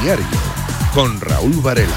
Diario, con Raúl Varela.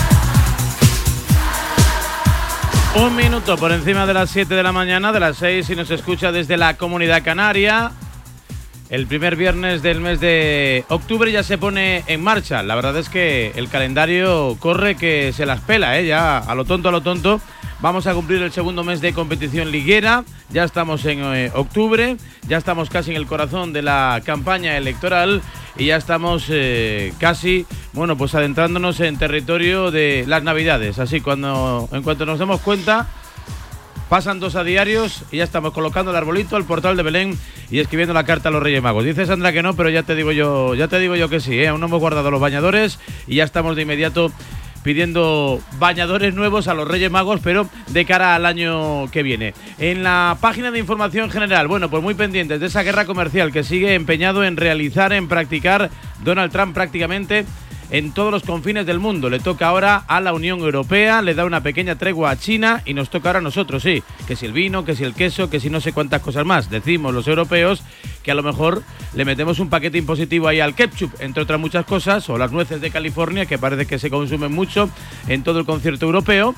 1 minuto por encima de las 7 de la mañana, de las 6, si nos escucha desde la Comunidad Canaria. El primer viernes del mes de octubre ya se pone en marcha. La verdad es que el calendario corre que se las pela, ya a lo tonto. Vamos a cumplir el segundo mes de competición liguera. Ya estamos en octubre, ya estamos casi en el corazón de la campaña electoral y ya estamos casi, pues adentrándonos en territorio de las Navidades. Así en cuanto nos demos cuenta, pasan 2 a diarios y ya estamos colocando el arbolito, el portal de Belén y escribiendo la carta a los Reyes Magos. Dice Sandra que no, pero ya te digo yo que sí, aún no hemos guardado los bañadores y ya estamos de inmediato pidiendo bañadores nuevos a los Reyes Magos, pero de cara al año que viene. En la página de información general, pues muy pendientes de esa guerra comercial que sigue empeñado en realizar, en practicar Donald Trump prácticamente en todos los confines del mundo. Le toca ahora a la Unión Europea, le da una pequeña tregua a China y nos toca ahora a nosotros, sí. Que si el vino, que si el queso, que si no sé cuántas cosas más. Decimos los europeos que a lo mejor le metemos un paquete impositivo ahí al ketchup, entre otras muchas cosas, o las nueces de California, que parece que se consumen mucho en todo el concierto europeo,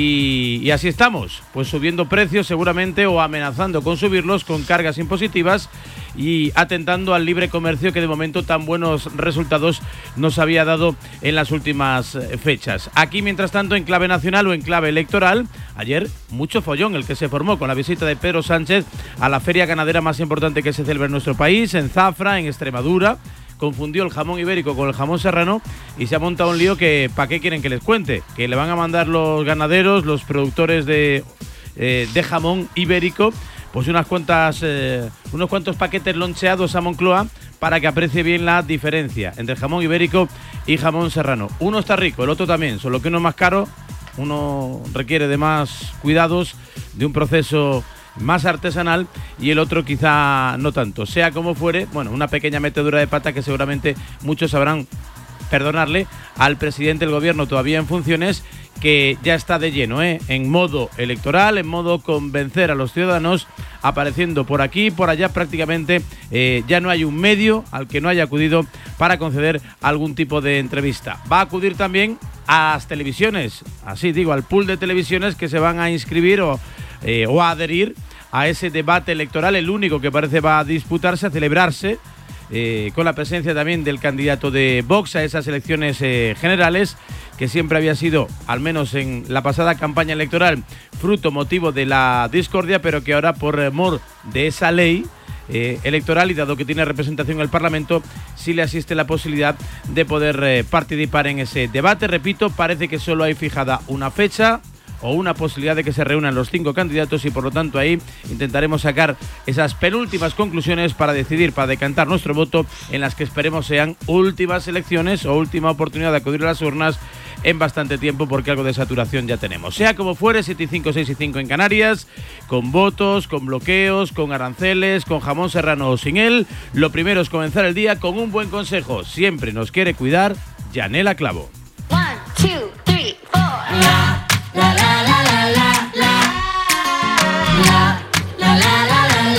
y así estamos, pues subiendo precios seguramente o amenazando con subirlos con cargas impositivas y atentando al libre comercio que de momento tan buenos resultados nos había dado en las últimas fechas. Aquí, mientras tanto, en clave nacional o en clave electoral, ayer mucho follón el que se formó con la visita de Pedro Sánchez a la feria ganadera más importante que se celebra en nuestro país, en Zafra, en Extremadura. Confundió el jamón ibérico con el jamón serrano y se ha montado un lío que ¿para qué quieren que les cuente? Que le van a mandar los ganaderos, los productores de jamón ibérico, pues unos cuantos paquetes loncheados a Moncloa para que aprecie bien la diferencia entre jamón ibérico y jamón serrano. Uno está rico, el otro también, solo que uno es más caro, uno requiere de más cuidados, de un proceso más artesanal y el otro quizá no tanto. Sea como fuere, una pequeña metedura de pata que seguramente muchos sabrán perdonarle al presidente del gobierno todavía en funciones, que ya está de lleno en modo electoral, en modo convencer a los ciudadanos, apareciendo por aquí, por allá prácticamente. Ya no hay un medio al que no haya acudido para conceder algún tipo de entrevista. Va a acudir también a las televisiones, así digo, al pool de televisiones que se van a inscribir o a adherir a ese debate electoral, el único que parece va a disputarse, a celebrarse, con la presencia también del candidato de Vox a esas elecciones generales, que siempre había sido, al menos en la pasada campaña electoral, motivo de la discordia, pero que ahora, por mor de esa ley electoral y dado que tiene representación en el Parlamento, sí le asiste la posibilidad de poder participar en ese debate. Repito, parece que solo hay fijada una fecha o una posibilidad de que se reúnan los 5 candidatos y por lo tanto ahí intentaremos sacar esas penúltimas conclusiones para decidir, para decantar nuestro voto en las que esperemos sean últimas elecciones o última oportunidad de acudir a las urnas en bastante tiempo, porque algo de saturación ya tenemos. Sea como fuere, 7 y 5, 6 y 5 en Canarias, con votos, con bloqueos, con aranceles, con jamón serrano o sin él, lo primero es comenzar el día con un buen consejo. Siempre nos quiere cuidar Yanela Clavo. 1, 2, 3, 4. La la la la la la la la la la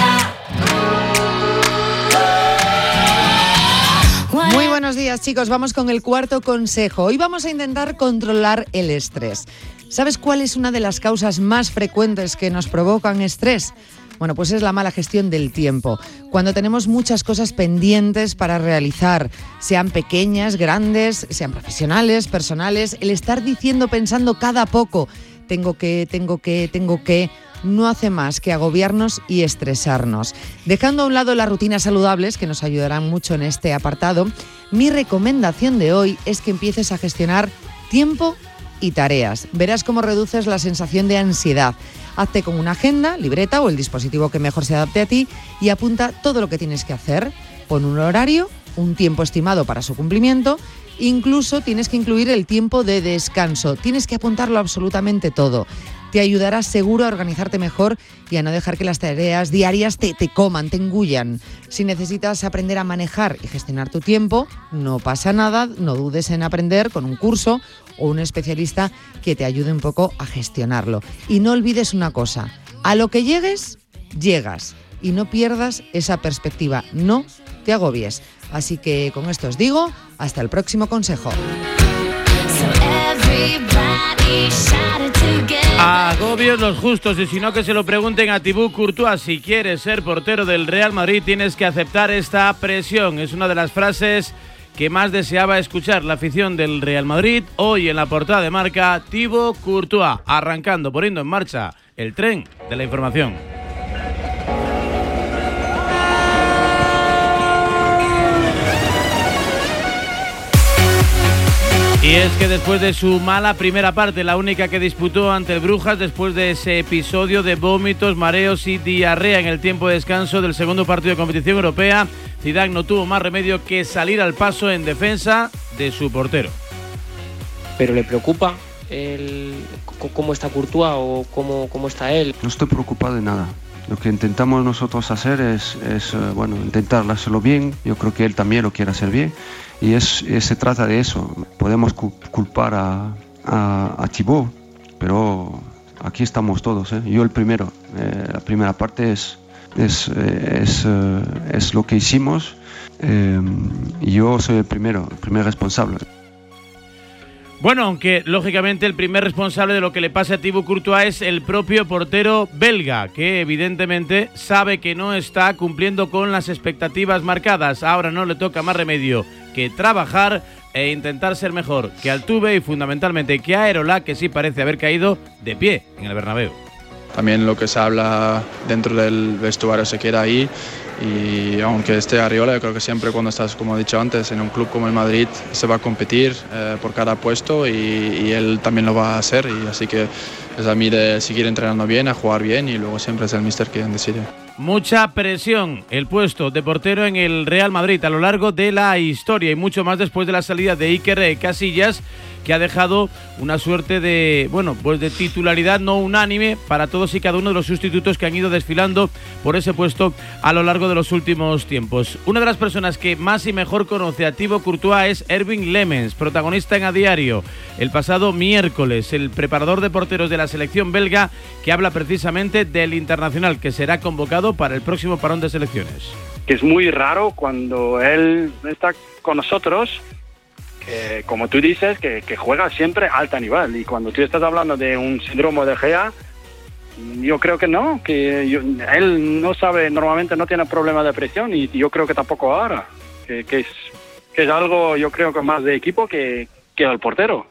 la. Muy buenos días, chicos. Vamos con el cuarto consejo. Hoy vamos a intentar controlar el estrés. ¿Sabes cuál es una de las causas más frecuentes que nos provocan estrés? Pues es la mala gestión del tiempo. Cuando tenemos muchas cosas pendientes para realizar, sean pequeñas, grandes, sean profesionales, personales, el estar pensando cada poco, tengo que, no hace más que agobiarnos y estresarnos. Dejando a un lado las rutinas saludables, que nos ayudarán mucho en este apartado, mi recomendación de hoy es que empieces a gestionar tiempo y tareas. Verás cómo reduces la sensación de ansiedad. Hazte con una agenda, libreta o el dispositivo que mejor se adapte a ti y apunta todo lo que tienes que hacer. Pon un horario, un tiempo estimado para su cumplimiento. Incluso tienes que incluir el tiempo de descanso. Tienes que apuntarlo absolutamente todo. Te ayudará seguro a organizarte mejor y a no dejar que las tareas diarias te coman, te engullan. Si necesitas aprender a manejar y gestionar tu tiempo, no pasa nada, no dudes en aprender con un curso o un especialista que te ayude un poco a gestionarlo. Y no olvides una cosa, a lo que llegues, llegas. Y no pierdas esa perspectiva, no te agobies. Así que con esto os digo, Hasta el próximo consejo. Agobios los justos, y si no, que se lo pregunten a Thibaut Courtois. Si quieres ser portero del Real Madrid, tienes que aceptar esta presión. Es una de las frases que más deseaba escuchar la afición del Real Madrid. Hoy en la portada de Marca, Thibaut Courtois, arrancando, poniendo en marcha el tren de la información. Y es que después de su mala primera parte, la única que disputó ante el Brujas, después de ese episodio de vómitos, mareos y diarrea en el tiempo de descanso del segundo partido de competición europea, Zidane no tuvo más remedio que salir al paso en defensa de su portero. ¿Pero le preocupa cómo está Courtois o cómo está él? No estoy preocupado de nada. Lo que intentamos nosotros hacer es intentar hacerlo bien. Yo creo que él también lo quiere hacer bien. Y se trata de eso. Podemos culpar a Thibaut, pero aquí estamos todos, ¿eh? Yo el primero. La primera parte es lo que hicimos. Y yo soy el primer responsable. Bueno, aunque lógicamente el primer responsable de lo que le pasa a Thibaut Courtois es el propio portero belga, que evidentemente sabe que no está cumpliendo con las expectativas marcadas. Ahora no le toca más remedio que trabajar e intentar ser mejor que Altuve y fundamentalmente que Areola, que sí parece haber caído de pie en el Bernabéu. También lo que se habla dentro del vestuario se queda ahí, y aunque esté Areola, yo creo que siempre cuando estás, como he dicho antes, en un club como el Madrid se va a competir por cada puesto, y él también lo va a hacer, y así que es a mí de seguir entrenando bien, a jugar bien, y luego siempre es el míster quien decide. Mucha presión el puesto de portero en el Real Madrid a lo largo de la historia, y mucho más después de la salida de Iker Casillas, que ha dejado una suerte de, de titularidad no unánime para todos y cada uno de los sustitutos que han ido desfilando por ese puesto a lo largo de los últimos tiempos. Una de las personas que más y mejor conoce a Thibaut Courtois es Erwin Lemmens, protagonista en A Diario el pasado miércoles, el preparador de porteros de la selección belga, que habla precisamente del internacional que será convocado para el próximo parón de selecciones. Que es muy raro cuando él está con nosotros, como tú dices, que juega siempre a alto nivel, y cuando tú estás hablando de un síndrome de Gea, yo creo que no, él no sabe, normalmente no tiene problema de presión, y yo creo que tampoco ahora, que es algo, yo creo que más de equipo que el portero.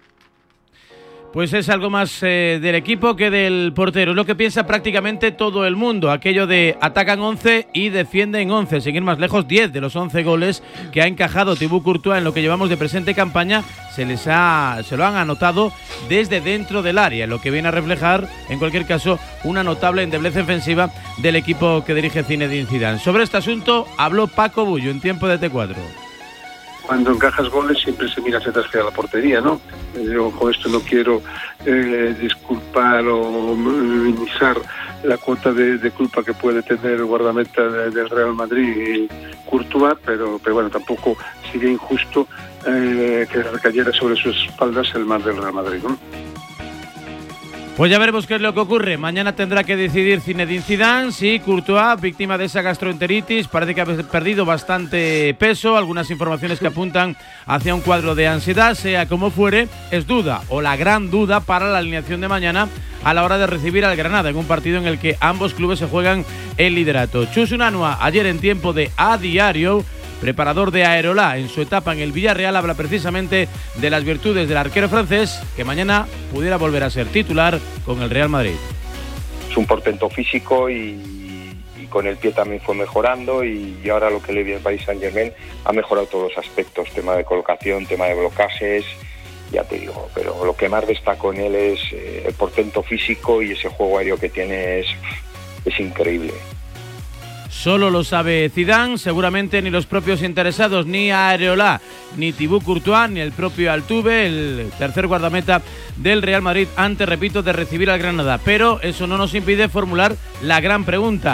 Pues es algo más del equipo que del portero. Es lo que piensa prácticamente todo el mundo. Aquello de atacan 11 y defienden 11. Sin ir más lejos, 10 de los 11 goles que ha encajado Thibaut Courtois en lo que llevamos de presente campaña se lo han anotado desde dentro del área, lo que viene a reflejar, en cualquier caso, una notable endeblez ofensiva del equipo que dirige Zinedine Zidane. Sobre este asunto habló Paco Bullo en tiempo de T4. Cuando encajas goles siempre se mira hacia atrás que a la portería, ¿no? Yo con esto no quiero disculpar o minimizar la cuota de culpa que puede tener el guardameta del Real Madrid, Courtois, pero bueno, tampoco sería injusto que recayera sobre sus espaldas el mal del Real Madrid, ¿no? Pues ya veremos qué es lo que ocurre. Mañana tendrá que decidir Zinedine Zidane si Courtois, víctima de esa gastroenteritis, parece que ha perdido bastante peso. Algunas informaciones que apuntan hacia un cuadro de ansiedad. Sea como fuere, es duda o la gran duda para la alineación de mañana a la hora de recibir al Granada en un partido en el que ambos clubes se juegan el liderato. Chus Unanua, ayer en tiempo de A Diario, preparador de Areola en su etapa en el Villarreal, habla precisamente de las virtudes del arquero francés, que mañana pudiera volver a ser titular con el Real Madrid. Es un portento físico y con el pie también fue mejorando, y ahora lo que le viene al Paris Saint-Germain ha mejorado todos los aspectos, tema de colocación, tema de blocajes, ya te digo, pero lo que más destaco en él es el portento físico, y ese juego aéreo que tiene es increíble. Solo lo sabe Zidane, seguramente ni los propios interesados, ni Areola, ni Thibaut Courtois, ni el propio Altuve, el tercer guardameta del Real Madrid, antes, repito, de recibir al Granada. Pero eso no nos impide formular la gran pregunta: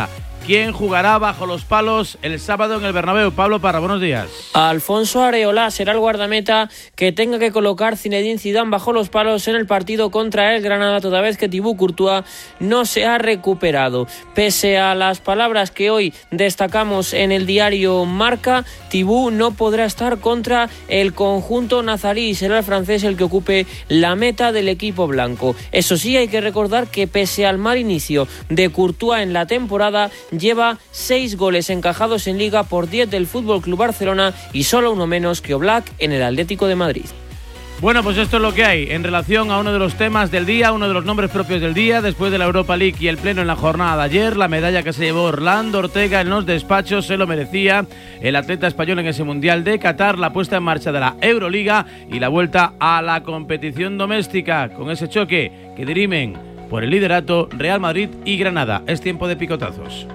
¿Quién jugará bajo los palos el sábado en el Bernabéu? Pablo Parra, buenos días. Alfonso Areola será el guardameta que tenga que colocar Zinedine Zidane bajo los palos en el partido contra el Granada, toda vez que Thibaut Courtois no se ha recuperado. Pese a las palabras que hoy destacamos en el diario Marca, Thibaut no podrá estar contra el conjunto nazarí. Será el francés el que ocupe la meta del equipo blanco. Eso sí, hay que recordar que pese al mal inicio de Courtois en la temporada, lleva 6 goles encajados en Liga por 10 del FC Barcelona y solo uno menos que Oblak en el Atlético de Madrid. Bueno, pues esto es lo que hay en relación a uno de los temas del día, uno de los nombres propios del día, después de la Europa League y el pleno en la jornada de ayer, la medalla que se llevó Orlando Ortega en los despachos, se lo merecía el atleta español en ese Mundial de Qatar, la puesta en marcha de la Euroliga y la vuelta a la competición doméstica, con ese choque que dirimen por el liderato Real Madrid y Granada. Es tiempo de picotazos.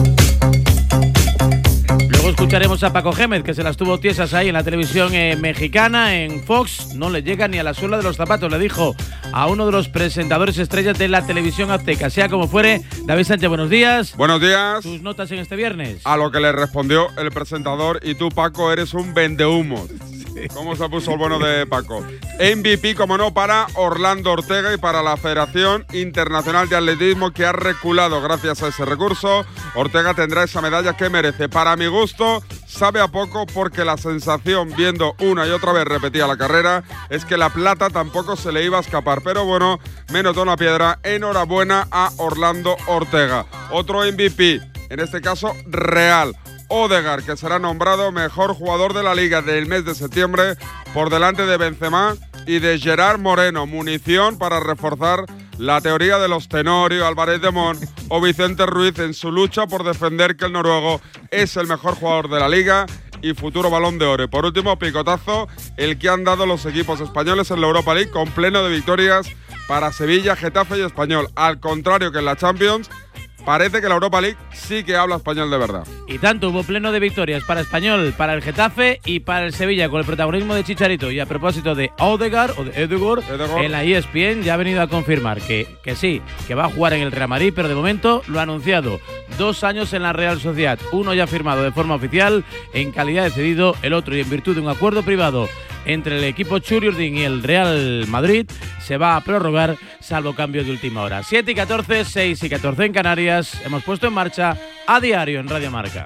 Luego escucharemos a Paco Gémez, que se las tuvo tiesas ahí en la televisión mexicana, en Fox. No le llega ni a la suela de los zapatos, le dijo a uno de los presentadores estrellas de la televisión azteca. Sea como fuere, David Sánchez, buenos días. Buenos días. ¿Tus notas en este viernes? A lo que le respondió el presentador: y tú, Paco, eres un vendehumos. ¿Cómo se puso el bueno de Paco? MVP, como no, para Orlando Ortega y para la Federación Internacional de Atletismo, que ha reculado gracias a ese recurso. Ortega tendrá esa medalla que merece. Para mi gusto, sabe a poco, porque la sensación, viendo una y otra vez repetida la carrera, es que la plata tampoco se le iba a escapar. Pero bueno, menos de una piedra. Enhorabuena a Orlando Ortega. Otro MVP, en este caso real, Odegaard, que será nombrado mejor jugador de la Liga del mes de septiembre, por delante de Benzema y de Gerard Moreno. Munición para reforzar la teoría de los Tenorio, Álvarez de Mon o Vicente Ruiz en su lucha por defender que el noruego es el mejor jugador de la Liga y futuro Balón de Oro. Y por último, picotazo, el que han dado los equipos españoles en la Europa League, con pleno de victorias para Sevilla, Getafe y Español. Al contrario que en la Champions, parece que la Europa League sí que habla español de verdad. Y tanto, hubo pleno de victorias para Español, para el Getafe y para el Sevilla, con el protagonismo de Chicharito. Y a propósito de Odegaard, en la ESPN ya ha venido a confirmar que sí, que va a jugar en el Real Madrid, pero de momento lo ha anunciado. 2 años en la Real Sociedad, uno ya firmado de forma oficial en calidad de cedido, el otro, y en virtud de un acuerdo privado entre el equipo Churiurdin y el Real Madrid, se va a prorrogar salvo cambio de última hora. 7 y 14, 6 y 14 en Canarias. Hemos puesto en marcha A Diario en Radio Marca.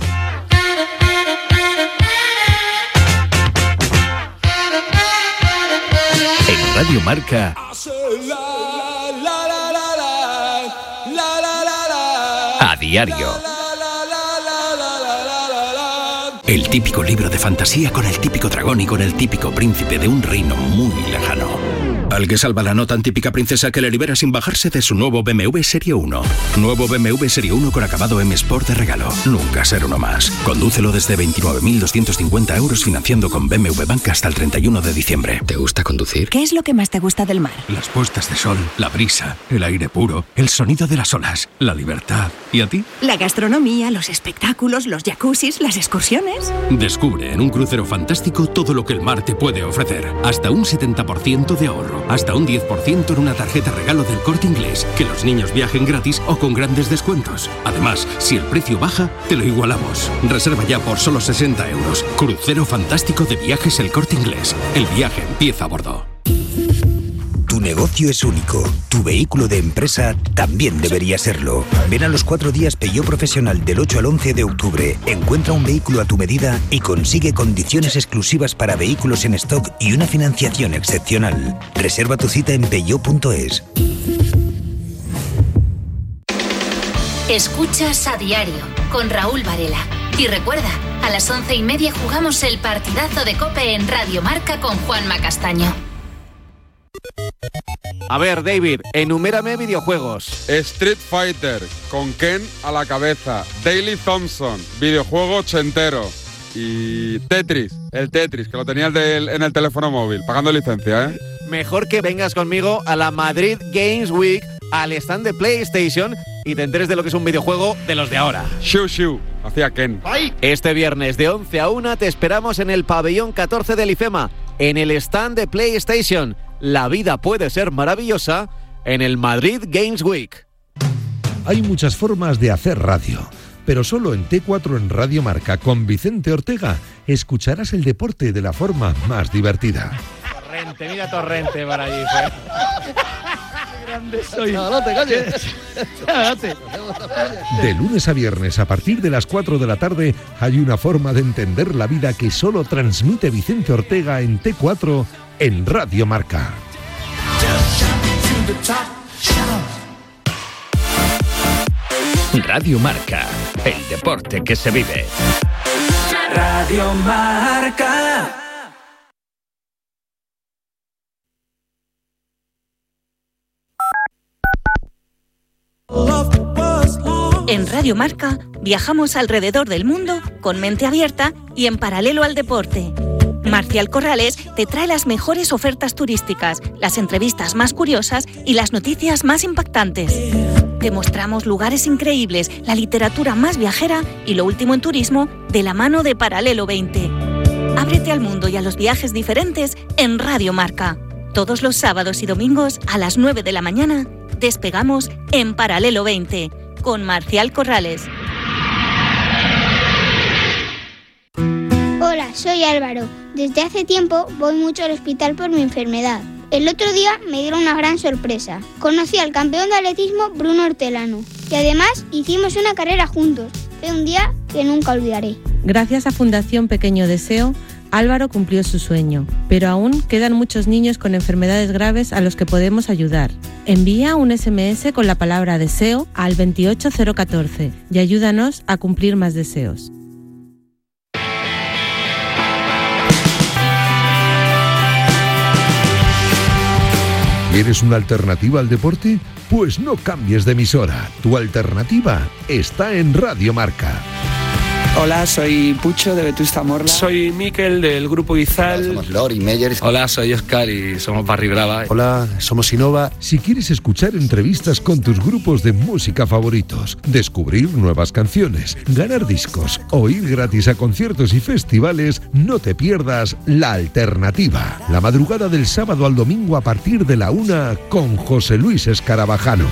En Radio Marca, A Diario. El típico libro de fantasía con el típico dragón y con el típico príncipe de un reino muy lejano, al que salva la no tan típica princesa que le libera sin bajarse de su nuevo BMW Serie 1. Nuevo BMW Serie 1 con acabado M Sport de regalo. Nunca ser uno más. Condúcelo desde 29.250 euros financiando con BMW Bank hasta el 31 de diciembre. ¿Te gusta conducir? ¿Qué es lo que más te gusta del mar? Las puestas de sol, la brisa, el aire puro, el sonido de las olas, la libertad. ¿Y a ti? La gastronomía, los espectáculos, los jacuzzis, las excursiones. Descubre en un crucero fantástico todo lo que el mar te puede ofrecer. Hasta un 70% de ahorro. Hasta un 10% en una tarjeta regalo del Corte Inglés. Que los niños viajen gratis o con grandes descuentos. Además, si el precio baja, te lo igualamos. Reserva ya por solo 60 euros. Crucero fantástico de Viajes El Corte Inglés. El viaje empieza a bordo. Tu negocio es único. Tu vehículo de empresa también debería serlo. Ven a los 4 días Peugeot Profesional del 8 al 11 de octubre. Encuentra un vehículo a tu medida y consigue condiciones exclusivas para vehículos en stock y una financiación excepcional. Reserva tu cita en peugeot.es. Escuchas A Diario con Raúl Varela. Y recuerda, a las 11:30 jugamos el partidazo de COPE en Radio Marca con Juanma Castaño. A ver, David, enumérame videojuegos. Street Fighter, con Ken a la cabeza. Daley Thompson, videojuego ochentero. Y Tetris, el Tetris, que lo tenía en el teléfono móvil, pagando licencia, ¿eh? Mejor que vengas conmigo a la Madrid Games Week, al stand de PlayStation, y te enteres de lo que es un videojuego de los de ahora. Shoo, hacía Ken. Este viernes de 11 a 1 te esperamos en el pabellón 14 del IFEMA, en el stand de PlayStation. La vida puede ser maravillosa en el Madrid Games Week. Hay muchas formas de hacer radio, pero solo en T4 en Radio Marca con Vicente Ortega escucharás el deporte de la forma más divertida. Torrente, mira Torrente para allí. Qué grande soy. Chavalote, calle. Chavalote. De lunes a viernes a partir de las 4 de la tarde hay una forma de entender la vida que solo transmite Vicente Ortega en T4 en Radio Marca. Radio Marca, el deporte que se vive. Radio Marca. En Radio Marca viajamos alrededor del mundo con mente abierta y en paralelo al deporte. Marcial Corrales te trae las mejores ofertas turísticas, las entrevistas más curiosas y las noticias más impactantes. Te mostramos lugares increíbles, la literatura más viajera y lo último en turismo de la mano de Paralelo 20. Ábrete al mundo y a los viajes diferentes en Radio Marca. Todos los sábados y domingos a las 9 de la mañana despegamos en Paralelo 20 con Marcial Corrales. Hola, soy Álvaro. Desde hace tiempo voy mucho al hospital por mi enfermedad. El otro día me dieron una gran sorpresa. Conocí al campeón de atletismo Bruno Hortelano y además hicimos una carrera juntos. Fue un día que nunca olvidaré. Gracias a Fundación Pequeño Deseo, Álvaro cumplió su sueño, pero aún quedan muchos niños con enfermedades graves a los que podemos ayudar. Envía un SMS con la palabra deseo al 28014 y ayúdanos a cumplir más deseos. ¿Quieres una alternativa al deporte? Pues no cambies de emisora. Tu alternativa está en Radio Marca. Hola, soy Pucho de Vetusta Morla. Soy Miquel del Grupo Izal. Somos Lori Meyer. Hola, soy Oscar y somos Barry Brava. Hola, somos Innova. Si quieres escuchar entrevistas con tus grupos de música favoritos, descubrir nuevas canciones, ganar discos o ir gratis a conciertos y festivales, no te pierdas La Alternativa. La madrugada del sábado al domingo a partir de la 1 con José Luis Escarabajano.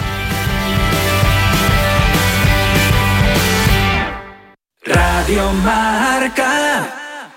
Radio Marca.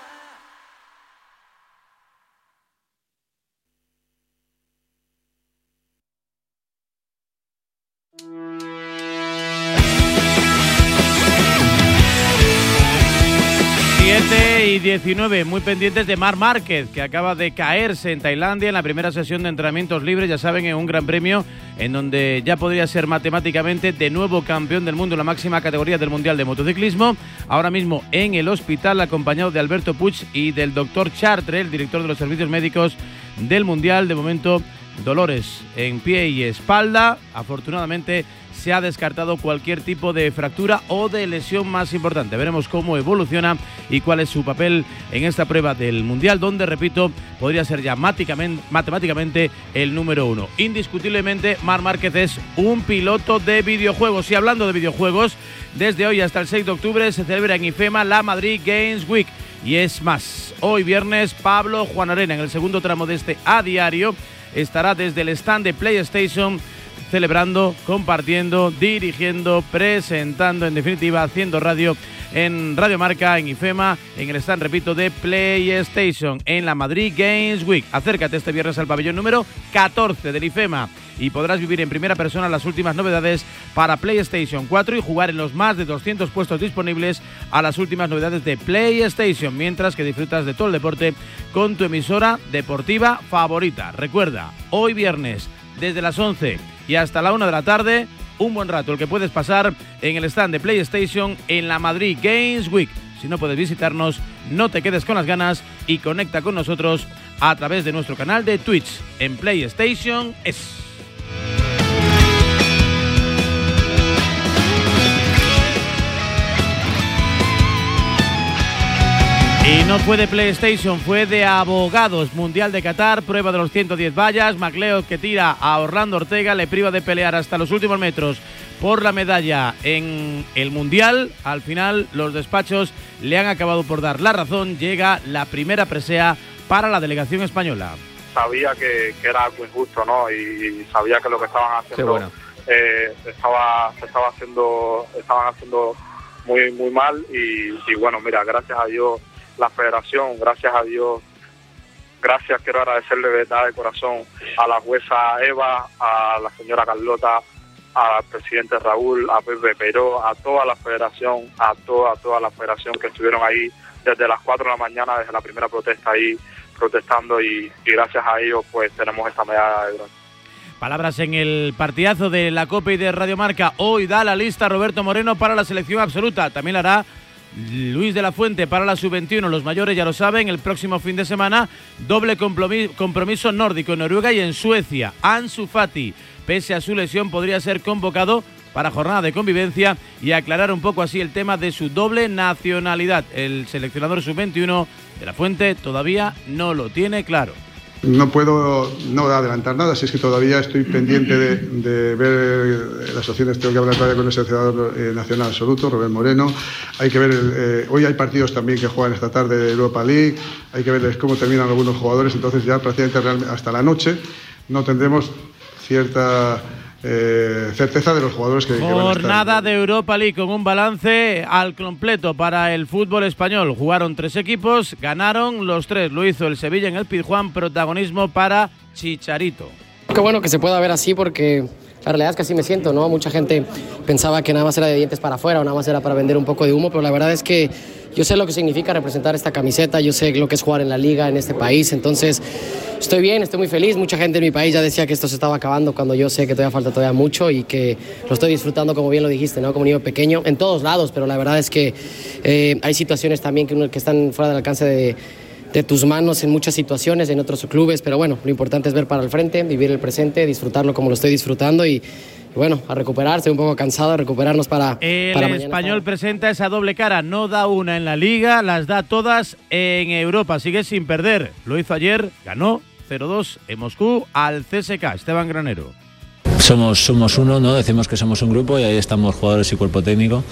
Y 19, muy pendientes de Marc Márquez, que acaba de caerse en Tailandia en la primera sesión de entrenamientos libres, ya saben, en un gran premio en donde ya podría ser matemáticamente de nuevo campeón del mundo en la máxima categoría del Mundial de Motociclismo. Ahora mismo en el hospital, acompañado de Alberto Puig y del doctor Chartre, el director de los servicios médicos del Mundial. De momento, dolores en pie y espalda. Afortunadamente, se ha descartado cualquier tipo de fractura o de lesión más importante. Veremos cómo evoluciona y cuál es su papel en esta prueba del Mundial, donde, repito, podría ser ya matemáticamente el número 1. Indiscutiblemente, Marc Márquez es un piloto de videojuegos. Y hablando de videojuegos, desde hoy hasta el 6 de octubre se celebra en IFEMA la Madrid Games Week. Y es más, hoy viernes, Pablo Juan Arena, en el segundo tramo de este A Diario, estará desde el stand de PlayStation celebrando, compartiendo, dirigiendo, presentando, en definitiva, haciendo radio en Radio Marca, en IFEMA, en el stand, repito, de PlayStation, en la Madrid Games Week. Acércate este viernes al pabellón número 14 del IFEMA y podrás vivir en primera persona las últimas novedades para PlayStation 4 y jugar en los más de 200 puestos disponibles a las últimas novedades de PlayStation, mientras que disfrutas de todo el deporte con tu emisora deportiva favorita. Recuerda, hoy viernes, desde las 11 y hasta la 1 de la tarde, un buen rato el que puedes pasar en el stand de PlayStation en la Madrid Games Week. Si no puedes visitarnos, no te quedes con las ganas y conecta con nosotros a través de nuestro canal de Twitch en PlayStation Es. Y no fue de PlayStation, fue de abogados. Mundial de Qatar, prueba de los 110 vallas. McLeod, que tira a Orlando Ortega, le priva de pelear hasta los últimos metros por la medalla en el Mundial. Al final, los despachos le han acabado por dar la razón. Llega la primera presea para la delegación española. Sabía que era algo injusto, ¿no? Y sabía que lo que estaban haciendo estaban haciendo muy mal y bueno, mira, gracias a Dios la federación, gracias quiero agradecerle de verdad de corazón a la jueza Eva, a la señora Carlota, al presidente Raúl, a Pepe Peró, a toda la federación, a toda la federación que estuvieron ahí desde las 4 de la mañana, desde la primera protesta ahí protestando y gracias a ellos pues tenemos esta medalla de bronce. Palabras en el partidazo de la Copa y de Radio Marca. Hoy da la lista Roberto Moreno para la selección absoluta. También la hará Luis de la Fuente para la sub-21. Los mayores ya lo saben, el próximo fin de semana doble compromiso nórdico en Noruega y en Suecia. Ansu Fati, pese a su lesión, podría ser convocado para jornada de convivencia y aclarar un poco así el tema de su doble nacionalidad. El seleccionador sub-21 de la Fuente todavía no lo tiene claro. No puedo adelantar nada, si es que todavía estoy pendiente de ver las opciones. Tengo que hablar todavía con el seleccionador nacional absoluto, Robert Moreno. Hay que ver, hoy hay partidos también que juegan esta tarde de Europa League, hay que ver cómo terminan algunos jugadores, entonces ya prácticamente hasta la noche no tendremos cierta certeza de los jugadores que van a estar. Jornada de Europa League con un balance al completo para el fútbol español. Jugaron 3 equipos, ganaron los 3. Lo hizo el Sevilla en el Pizjuán, protagonismo para Chicharito. Qué bueno que se pueda ver así porque la realidad es que así me siento, ¿no? Mucha gente pensaba que nada más era de dientes para afuera o nada más era para vender un poco de humo, pero la verdad es que yo sé lo que significa representar esta camiseta, yo sé lo que es jugar en la liga en este país, entonces estoy bien, estoy muy feliz. Mucha gente en mi país ya decía que esto se estaba acabando cuando yo sé que todavía falta mucho y que lo estoy disfrutando, como bien lo dijiste, ¿no? Como niño pequeño, en todos lados, pero la verdad es que hay situaciones también que están fuera del alcance de tus manos en muchas situaciones, en otros clubes, pero bueno, lo importante es ver para el frente, vivir el presente, disfrutarlo como lo estoy disfrutando y bueno, a recuperarse, un poco cansado, a recuperarnos para mañana. El Español presenta esa doble cara, no da una en la Liga, las da todas en Europa, sigue sin perder. Lo hizo ayer, ganó 0-2 en Moscú al CSKA. Esteban Granero. Somos uno, ¿no? Decimos que somos un grupo y ahí estamos jugadores y cuerpo técnico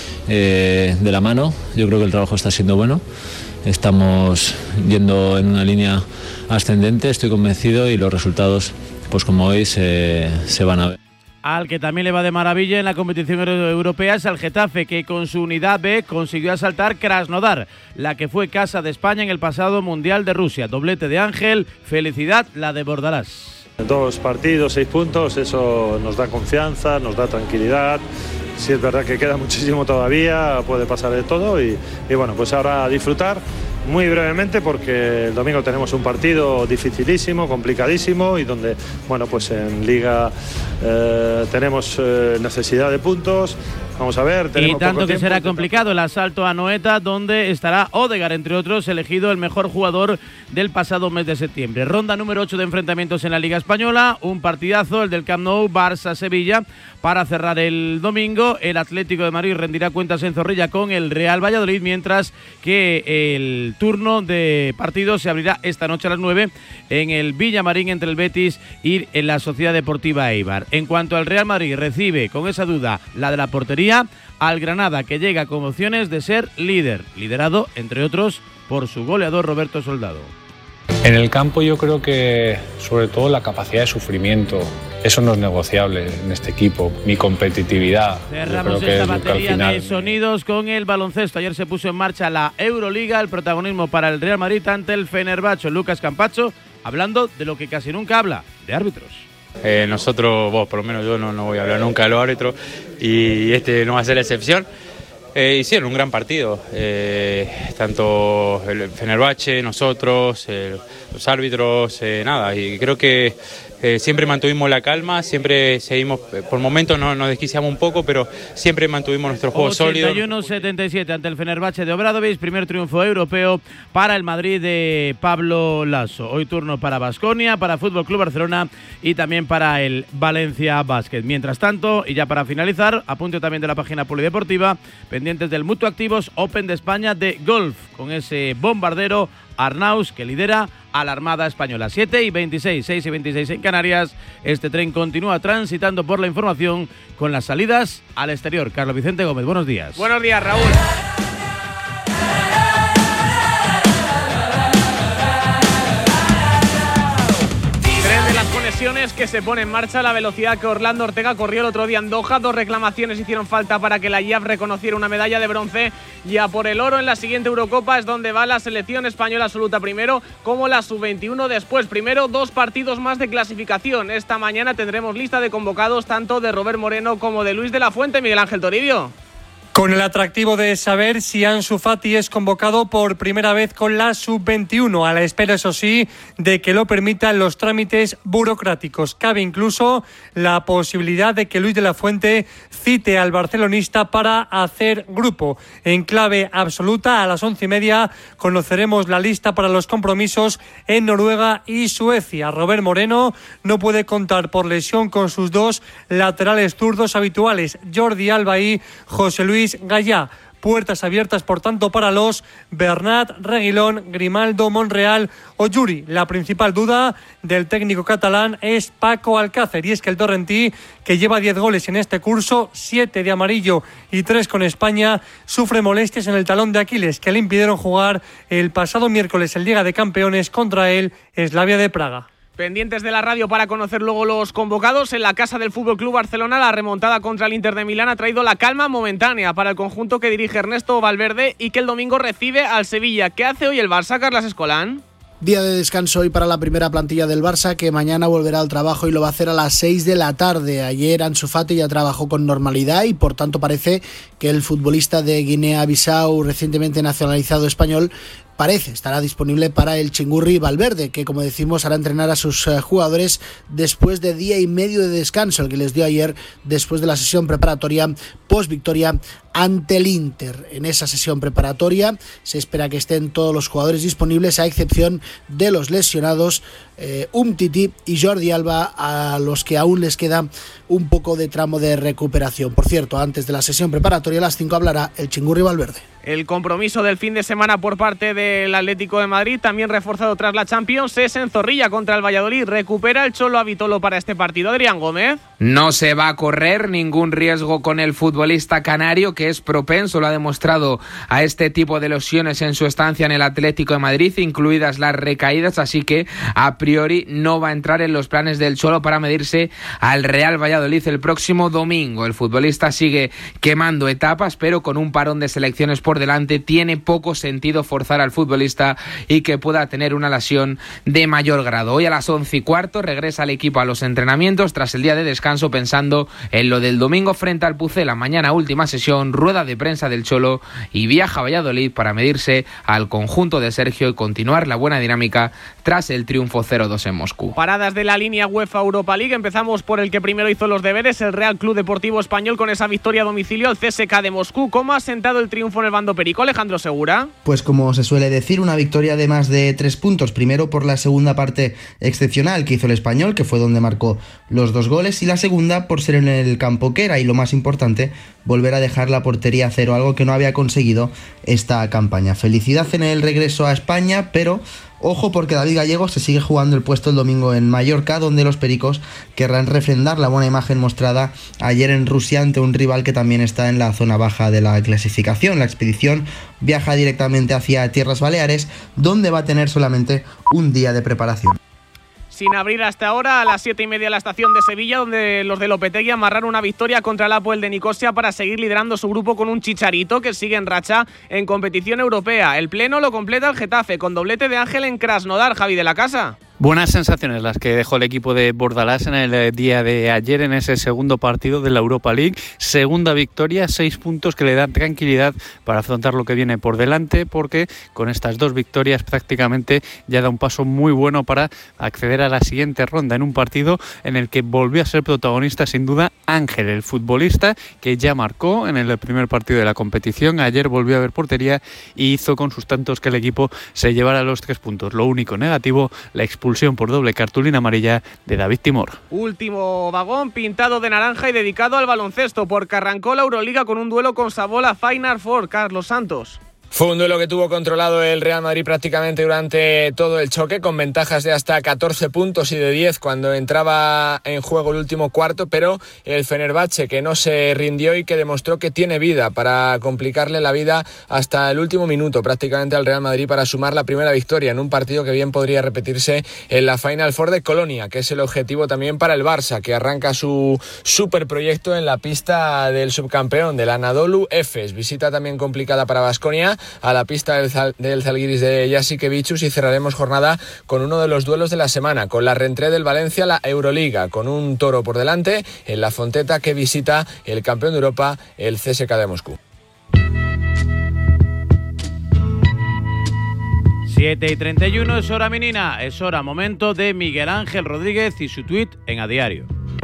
de la mano. Yo creo que el trabajo está siendo bueno. Estamos yendo en una línea ascendente, estoy convencido y los resultados, pues como hoy, se van a ver. Al que también le va de maravilla en la competición europea es al Getafe, que con su unidad B consiguió asaltar Krasnodar, la que fue casa de España en el pasado Mundial de Rusia. Doblete de Ángel, felicidad la de Bordalás. 2 partidos, 6 puntos, eso nos da confianza, nos da tranquilidad. Sí es verdad que queda muchísimo todavía, puede pasar de todo y bueno, pues ahora a disfrutar muy brevemente porque el domingo tenemos un partido dificilísimo, complicadísimo y donde, bueno, pues en Liga tenemos necesidad de puntos. Vamos a ver, tenemos y tanto poco que tiempo, será complicado el asalto a Anoeta, donde estará Odegaard, entre otros, elegido el mejor jugador del pasado mes de septiembre. Ronda número 8 de enfrentamientos en la Liga Española, un partidazo, el del Camp Nou, Barça-Sevilla, para cerrar el domingo. El Atlético de Madrid rendirá cuentas en Zorrilla con el Real Valladolid, mientras que el turno de partido se abrirá esta noche a las 9 en el Villamarín entre el Betis y en la Sociedad Deportiva Eibar. En cuanto al Real Madrid, recibe con esa duda la de la portería al Granada, que llega con opciones de ser líder, liderado, entre otros, por su goleador Roberto Soldado. En el campo yo creo que sobre todo la capacidad de sufrimiento, eso no es negociable en este equipo, mi competitividad. Cerramos esta batería de sonidos con el baloncesto. Ayer se puso en marcha la Euroliga, el protagonismo para el Real Madrid ante el Fenerbahce. Lucas Campazzo hablando de lo que casi nunca habla, de árbitros. Nosotros, por lo menos yo no voy a hablar nunca de los árbitros y este no va a ser la excepción. Hicieron un gran partido, tanto el Fenerbahce, nosotros, los árbitros, nada, y creo que siempre mantuvimos la calma, siempre seguimos, por momentos nos desquiciamos un poco, pero siempre mantuvimos nuestro juego sólido. 81-77 ante el Fenerbahce de Obradović, primer triunfo europeo para el Madrid de Pablo Lasso. Hoy turno para Baskonia, para Fútbol Club Barcelona y también para el Valencia Basket. Mientras tanto, y ya para finalizar, apunte también de la página polideportiva, pendientes del Mutua Activos Open de España de golf, con ese bombardero Arnaus que lidera a la Armada Española. 7:26, 6:26 en Canarias. Este tren continúa transitando por la información con las salidas al exterior. Carlos Vicente Gómez, buenos días. Buenos días, Raúl. campeones que se pone en marcha la velocidad que Orlando Ortega corrió el otro día en Doha. 2 reclamaciones hicieron falta para que la IAF reconociera una medalla de bronce, y a por el oro en la siguiente Eurocopa es donde va la selección española absoluta primero, como la sub-21 después. Primero 2 partidos más de clasificación. Esta mañana tendremos lista de convocados tanto de Robert Moreno como de Luis de la Fuente. Miguel Ángel Toribio. Con el atractivo de saber si Ansu Fati es convocado por primera vez con la sub-21, a la espera, eso sí, de que lo permitan los trámites burocráticos. Cabe incluso la posibilidad de que Luis de la Fuente cite al barcelonista para hacer grupo. En clave absoluta, a las 11:30 conoceremos la lista para los compromisos en Noruega y Suecia. Robert Moreno no puede contar por lesión con sus 2 laterales zurdos habituales, Jordi Alba y José Luis Gallá. Puertas abiertas, por tanto, para los Bernat, Reguilón, Grimaldo, Monreal o Yuri. La principal duda del técnico catalán es Paco Alcácer, y es que el torrentí, que lleva 10 goles en este curso, 7 de amarillo y 3 con España, sufre molestias en el talón de Aquiles que le impidieron jugar el pasado miércoles en Liga de Campeones contra el Slavia de Praga. Pendientes de la radio para conocer luego los convocados. En la casa del FC Barcelona, la remontada contra el Inter de Milán ha traído la calma momentánea para el conjunto que dirige Ernesto Valverde y que el domingo recibe al Sevilla. ¿Qué hace hoy el Barça, Carlas Escolán? Día de descanso hoy para la primera plantilla del Barça, que mañana volverá al trabajo y lo va a hacer a las 6 de la tarde. Ayer Ansu Fati ya trabajó con normalidad y por tanto parece que el futbolista de Guinea-Bissau, recientemente nacionalizado español, estará disponible para el Chingurri Valverde, que, como decimos, hará entrenar a sus jugadores después de día y medio de descanso, el que les dio ayer después de la sesión preparatoria post-victoria ante el Inter. En esa sesión preparatoria se espera que estén todos los jugadores disponibles, a excepción de los lesionados Umtiti y Jordi Alba, a los que aún les queda un poco de tramo de recuperación. Por cierto, antes de la sesión preparatoria a las 5 hablará el Chingurri Valverde. El compromiso del fin de semana por parte del Atlético de Madrid, también reforzado tras la Champions, es en Zorrilla contra el Valladolid. Recupera el Cholo a Vitolo para este partido. Adrián Gómez. No se va a correr ningún riesgo con el futbolista canario, que es propenso, lo ha demostrado, a este tipo de lesiones en su estancia en el Atlético de Madrid, incluidas las recaídas, así que a priori no va a entrar en los planes del Cholo para medirse al Real Valladolid el próximo domingo. El futbolista sigue quemando etapas, pero con un parón de selecciones por delante tiene poco sentido forzar al futbolista y que pueda tener una lesión de mayor grado. Hoy a las 11:15 regresa el equipo a los entrenamientos tras el día de descanso, pensando en lo del domingo frente al Pucela. Mañana última sesión, rueda de prensa del Cholo, y viaja a Valladolid para medirse al conjunto de Sergio y continuar la buena dinámica tras el triunfo 0-2 en Moscú. Paradas de la línea UEFA Europa League. Empezamos por el que primero hizo los deberes, el Real Club Deportivo Español, con esa victoria a domicilio al CSKA de Moscú. ¿Cómo ha sentado el triunfo en el bando perico, Alejandro Segura? Pues como se suele decir, una victoria de más de 3 puntos. Primero por la segunda parte excepcional que hizo el Español, que fue donde marcó los 2 goles, y la segunda por ser en el campo que era, y lo más importante, volver a dejar la portería a cero, algo que no había conseguido esta campaña. Felicidad en el regreso a España, pero ojo, porque David Gallego se sigue jugando el puesto el domingo en Mallorca, donde los pericos querrán refrendar la buena imagen mostrada ayer en Rusia ante un rival que también está en la zona baja de la clasificación. La expedición viaja directamente hacia Tierras Baleares, donde va a tener solamente un día de preparación. Sin abrir hasta ahora, a las 7:30 la estación de Sevilla, donde los de Lopetegui amarraron una victoria contra el Apoel de Nicosia para seguir liderando su grupo con un Chicharito que sigue en racha en competición europea. El pleno lo completa el Getafe con doblete de Ángel en Krasnodar. Javi de la Casa. Buenas sensaciones las que dejó el equipo de Bordalás en el día de ayer en ese segundo partido de la Europa League. Segunda victoria, 6 puntos que le dan tranquilidad para afrontar lo que viene por delante, porque con estas 2 victorias prácticamente ya da un paso muy bueno para acceder a la siguiente ronda, en un partido en el que volvió a ser protagonista sin duda Ángel, el futbolista que ya marcó en el primer partido de la competición. Ayer volvió a ver portería y hizo con sus tantos que el equipo se llevara los 3 puntos. Lo único negativo, la expulsión por doble cartulina amarilla de David Timor. Último vagón pintado de naranja y dedicado al baloncesto, porque arrancó la Euroliga con un duelo con Sabola Final Four. Carlos Santos. Fue un duelo que tuvo controlado el Real Madrid prácticamente durante todo el choque, con ventajas de hasta 14 puntos y de 10 cuando entraba en juego el último cuarto, pero el Fenerbahce, que no se rindió y que demostró que tiene vida para complicarle la vida hasta el último minuto prácticamente al Real Madrid para sumar la primera victoria en un partido que bien podría repetirse en la Final Four de Colonia, que es el objetivo también para el Barça, que arranca su superproyecto en la pista del subcampeón, del Anadolu Efes. Visita también complicada para Baskonia a la pista del Zalgiris de Jasikevičius, y cerraremos jornada con uno de los duelos de la semana, con la reentrée del Valencia a la Euroliga, con un toro por delante en la Fonteta, que visita el campeón de Europa, el CSKA de Moscú. 7:31, es hora, menina, es hora, momento de Miguel Ángel Rodríguez y su tuit en A Diario.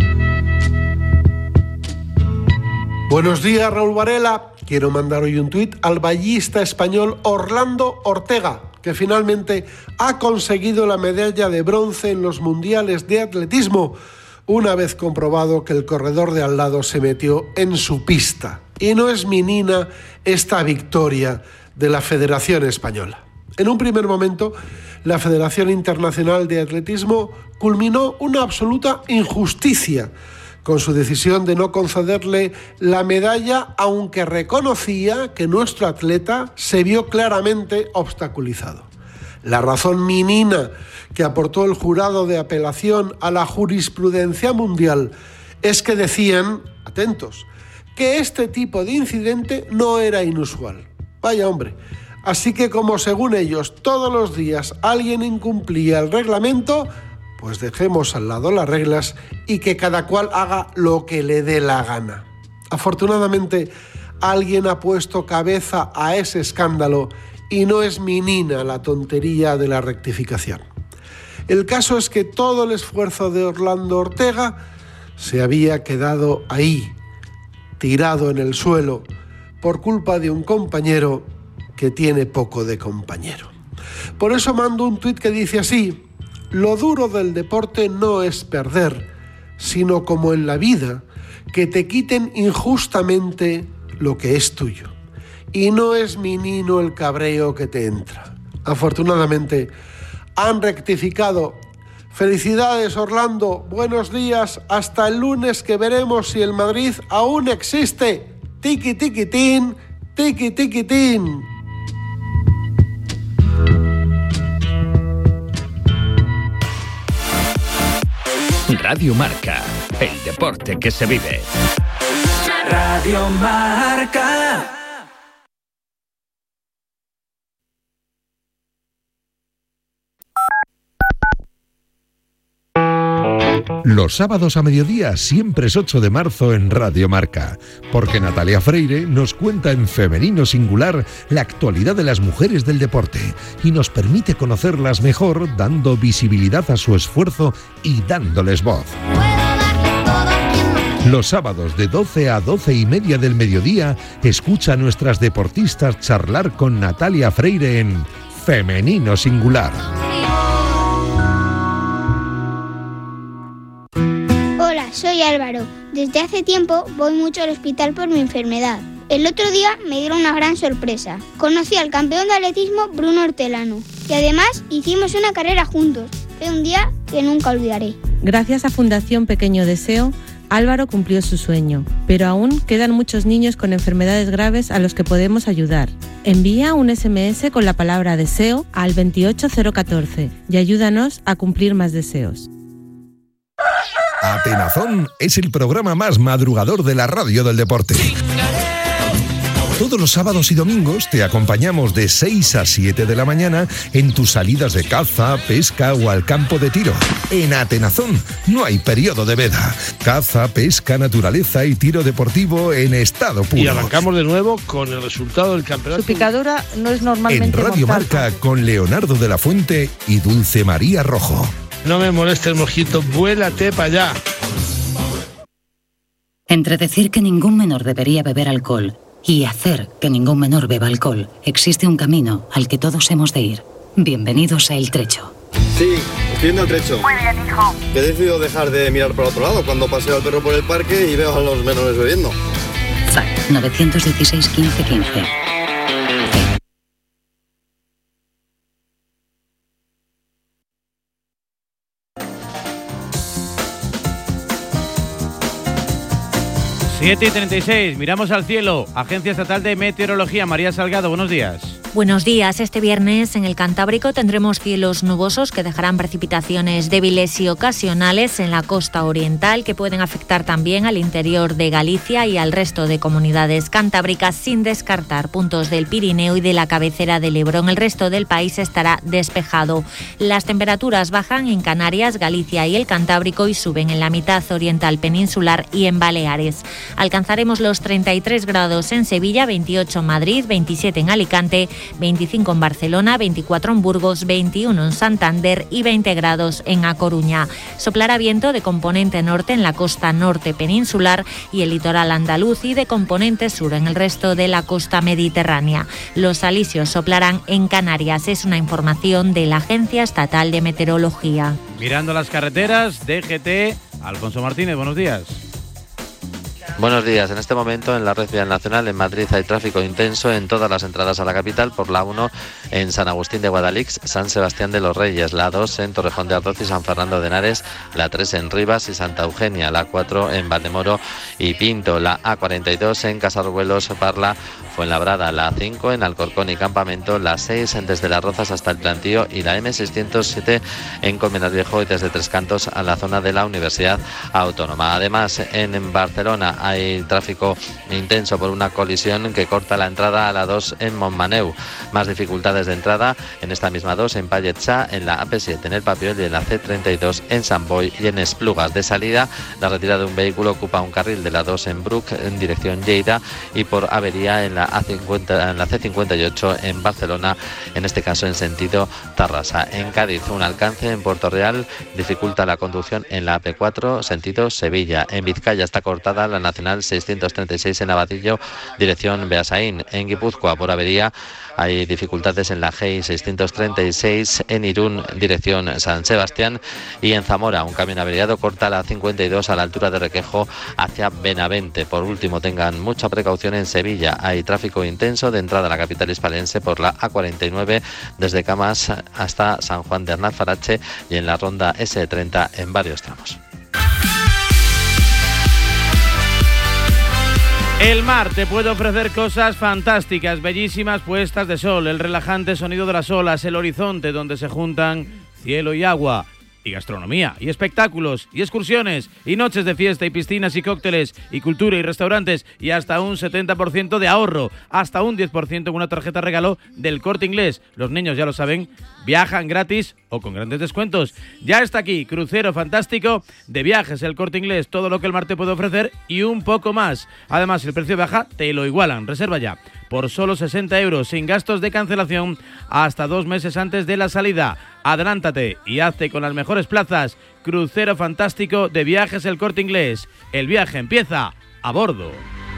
Buenos días, Raúl Varela. Quiero mandar hoy un tuit al ballista español Orlando Ortega, que finalmente ha conseguido la medalla de bronce en los mundiales de atletismo, una vez comprobado que el corredor de al lado se metió en su pista. Y no es menina esta victoria de la Federación Española. En un primer momento, la Federación Internacional de Atletismo culminó una absoluta injusticia con su decisión de no concederle la medalla, aunque reconocía que nuestro atleta se vio claramente obstaculizado. La razón menina que aportó el jurado de apelación a la jurisprudencia mundial es que decían, atentos, que este tipo de incidente no era inusual. Vaya hombre. Así que como según ellos todos los días alguien incumplía el reglamento, pues dejemos al lado las reglas y que cada cual haga lo que le dé la gana. Afortunadamente, alguien ha puesto cabeza a ese escándalo y no es menina la tontería de la rectificación. El caso es que todo el esfuerzo de Orlando Ortega se había quedado ahí, tirado en el suelo, por culpa de un compañero que tiene poco de compañero. Por eso mando un tuit que dice así: lo duro del deporte no es perder, sino como en la vida, que te quiten injustamente lo que es tuyo. Y no es menino el cabreo que te entra. Afortunadamente, han rectificado. Felicidades, Orlando, buenos días, hasta el lunes, que veremos si el Madrid aún existe. Tiki tiquitín, tiki tiquitín. Radio Marca, el deporte que se vive. Radio Marca. Los sábados a mediodía siempre es 8 de marzo en Radio Marca, porque Natalia Freire nos cuenta en femenino singular la actualidad de las mujeres del deporte y nos permite conocerlas mejor, dando visibilidad a su esfuerzo y dándoles voz. Los sábados de 12 a 12:30 del mediodía, escucha a nuestras deportistas charlar con Natalia Freire en Femenino Singular. Hola, soy Álvaro. Desde hace tiempo voy mucho al hospital por mi enfermedad. El otro día me dieron una gran sorpresa. Conocí al campeón de atletismo Bruno Hortelano y además hicimos una carrera juntos. Fue un día que nunca olvidaré. Gracias a Fundación Pequeño Deseo, Álvaro cumplió su sueño, pero aún quedan muchos niños con enfermedades graves a los que podemos ayudar. Envía un SMS con la palabra deseo al 28014 y ayúdanos a cumplir más deseos. Atenazón es el programa más madrugador de la radio del deporte. Todos los sábados y domingos te acompañamos de 6 a 7 de la mañana en tus salidas de caza, pesca o al campo de tiro. En Atenazón no hay periodo de veda. Caza, pesca, naturaleza y tiro deportivo en estado puro. Y arrancamos de nuevo con el resultado del campeonato. Su picadura no es normalmente en Radio mortal. Marca con Leonardo de la Fuente y Dulce María Rojo. No me moleste el mojito, vuélate para allá. Entre decir que ningún menor debería beber alcohol y hacer que ningún menor beba alcohol, existe un camino al que todos hemos de ir. Bienvenidos a El Trecho. Sí, estoy yendo al Trecho. Muy bien, hijo. He decidido dejar de mirar por otro lado cuando paseo al perro por el parque y veo a los menores bebiendo. FAC 916 15 15. 7:36, miramos al cielo. Agencia Estatal de Meteorología, María Salgado, buenos días. Buenos días. Este viernes en el Cantábrico tendremos cielos nubosos que dejarán precipitaciones débiles y ocasionales en la costa oriental que pueden afectar también al interior de Galicia y al resto de comunidades cantábricas, sin descartar puntos del Pirineo y de la cabecera del Ebro. En el resto del país estará despejado. Las temperaturas bajan en Canarias, Galicia y el Cantábrico y suben en la mitad oriental peninsular y en Baleares. Alcanzaremos los 33 grados en Sevilla, 28 en Madrid, 27 en Alicante, 25 en Barcelona, 24 en Burgos, 21 en Santander y 20 grados en A Coruña. Soplará viento de componente norte en la costa norte peninsular y el litoral andaluz y de componente sur en el resto de la costa mediterránea. Los alisios soplarán en Canarias. Es una información de la Agencia Estatal de Meteorología. Mirando las carreteras, DGT, Alfonso Martínez, buenos días. Buenos días. En este momento en la red vial nacional en Madrid hay tráfico intenso en todas las entradas a la capital, por la 1 en San Agustín de Guadalix, San Sebastián de los Reyes, la 2 en Torrejón de Ardoz y San Fernando de Henares, la 3 en Rivas y Santa Eugenia, la 4 en Valdemoro y Pinto, la A42 en Casarruelos, Parla, Fuenlabrada, la 5 en Alcorcón y Campamento, la 6 desde Las Rozas hasta el Plantío y la M607 en Colmenar Viejo y desde Tres Cantos a la zona de la Universidad Autónoma. Además, en Barcelona hay tráfico intenso por una colisión que corta la entrada a la 2 en Montmaneu. Más dificultades de entrada en esta misma 2 en Palletxá, en la AP7 en el Papiol y en la C32 en Sant Boi y en Esplugas. De salida, la retirada de un vehículo ocupa un carril de la 2 en Bruc en dirección Lleida y por avería en la A50, en la C58 en Barcelona, en este caso en sentido Tarrasa. En Cádiz, un alcance en Puerto Real dificulta la conducción en la AP4 sentido Sevilla. En Vizcaya está cortada la Nacional 636 en Abadillo, dirección Beasaín. En Guipúzcoa, por avería, hay dificultades en la GI 636 en Irún, dirección San Sebastián. Y en Zamora, un camión averiado corta la 52 a la altura de Requejo hacia Benavente. Por último, tengan mucha precaución en Sevilla. Hay tráfico intenso de entrada a la capital hispalense por la A49 desde Camas hasta San Juan de Arnalfarache y en la ronda S30 en varios tramos. El mar te puede ofrecer cosas fantásticas, bellísimas puestas de sol, el relajante sonido de las olas, el horizonte donde se juntan cielo y agua, y gastronomía, y espectáculos, y excursiones, y noches de fiesta, y piscinas, y cócteles, y cultura, y restaurantes, y hasta un 70% de ahorro, hasta un 10% en una tarjeta regalo del Corte Inglés. Los niños ya lo saben, viajan gratis o con grandes descuentos. Ya está aquí, crucero fantástico de Viajes El Corte Inglés, todo lo que el mar te puede ofrecer y un poco más. Además, si el precio baja, te lo igualan. Reserva ya por solo 60 euros, sin gastos de cancelación, hasta 2 meses antes de la salida. Adelántate y hazte con las mejores plazas. Crucero fantástico de Viajes El Corte Inglés. El viaje empieza a bordo.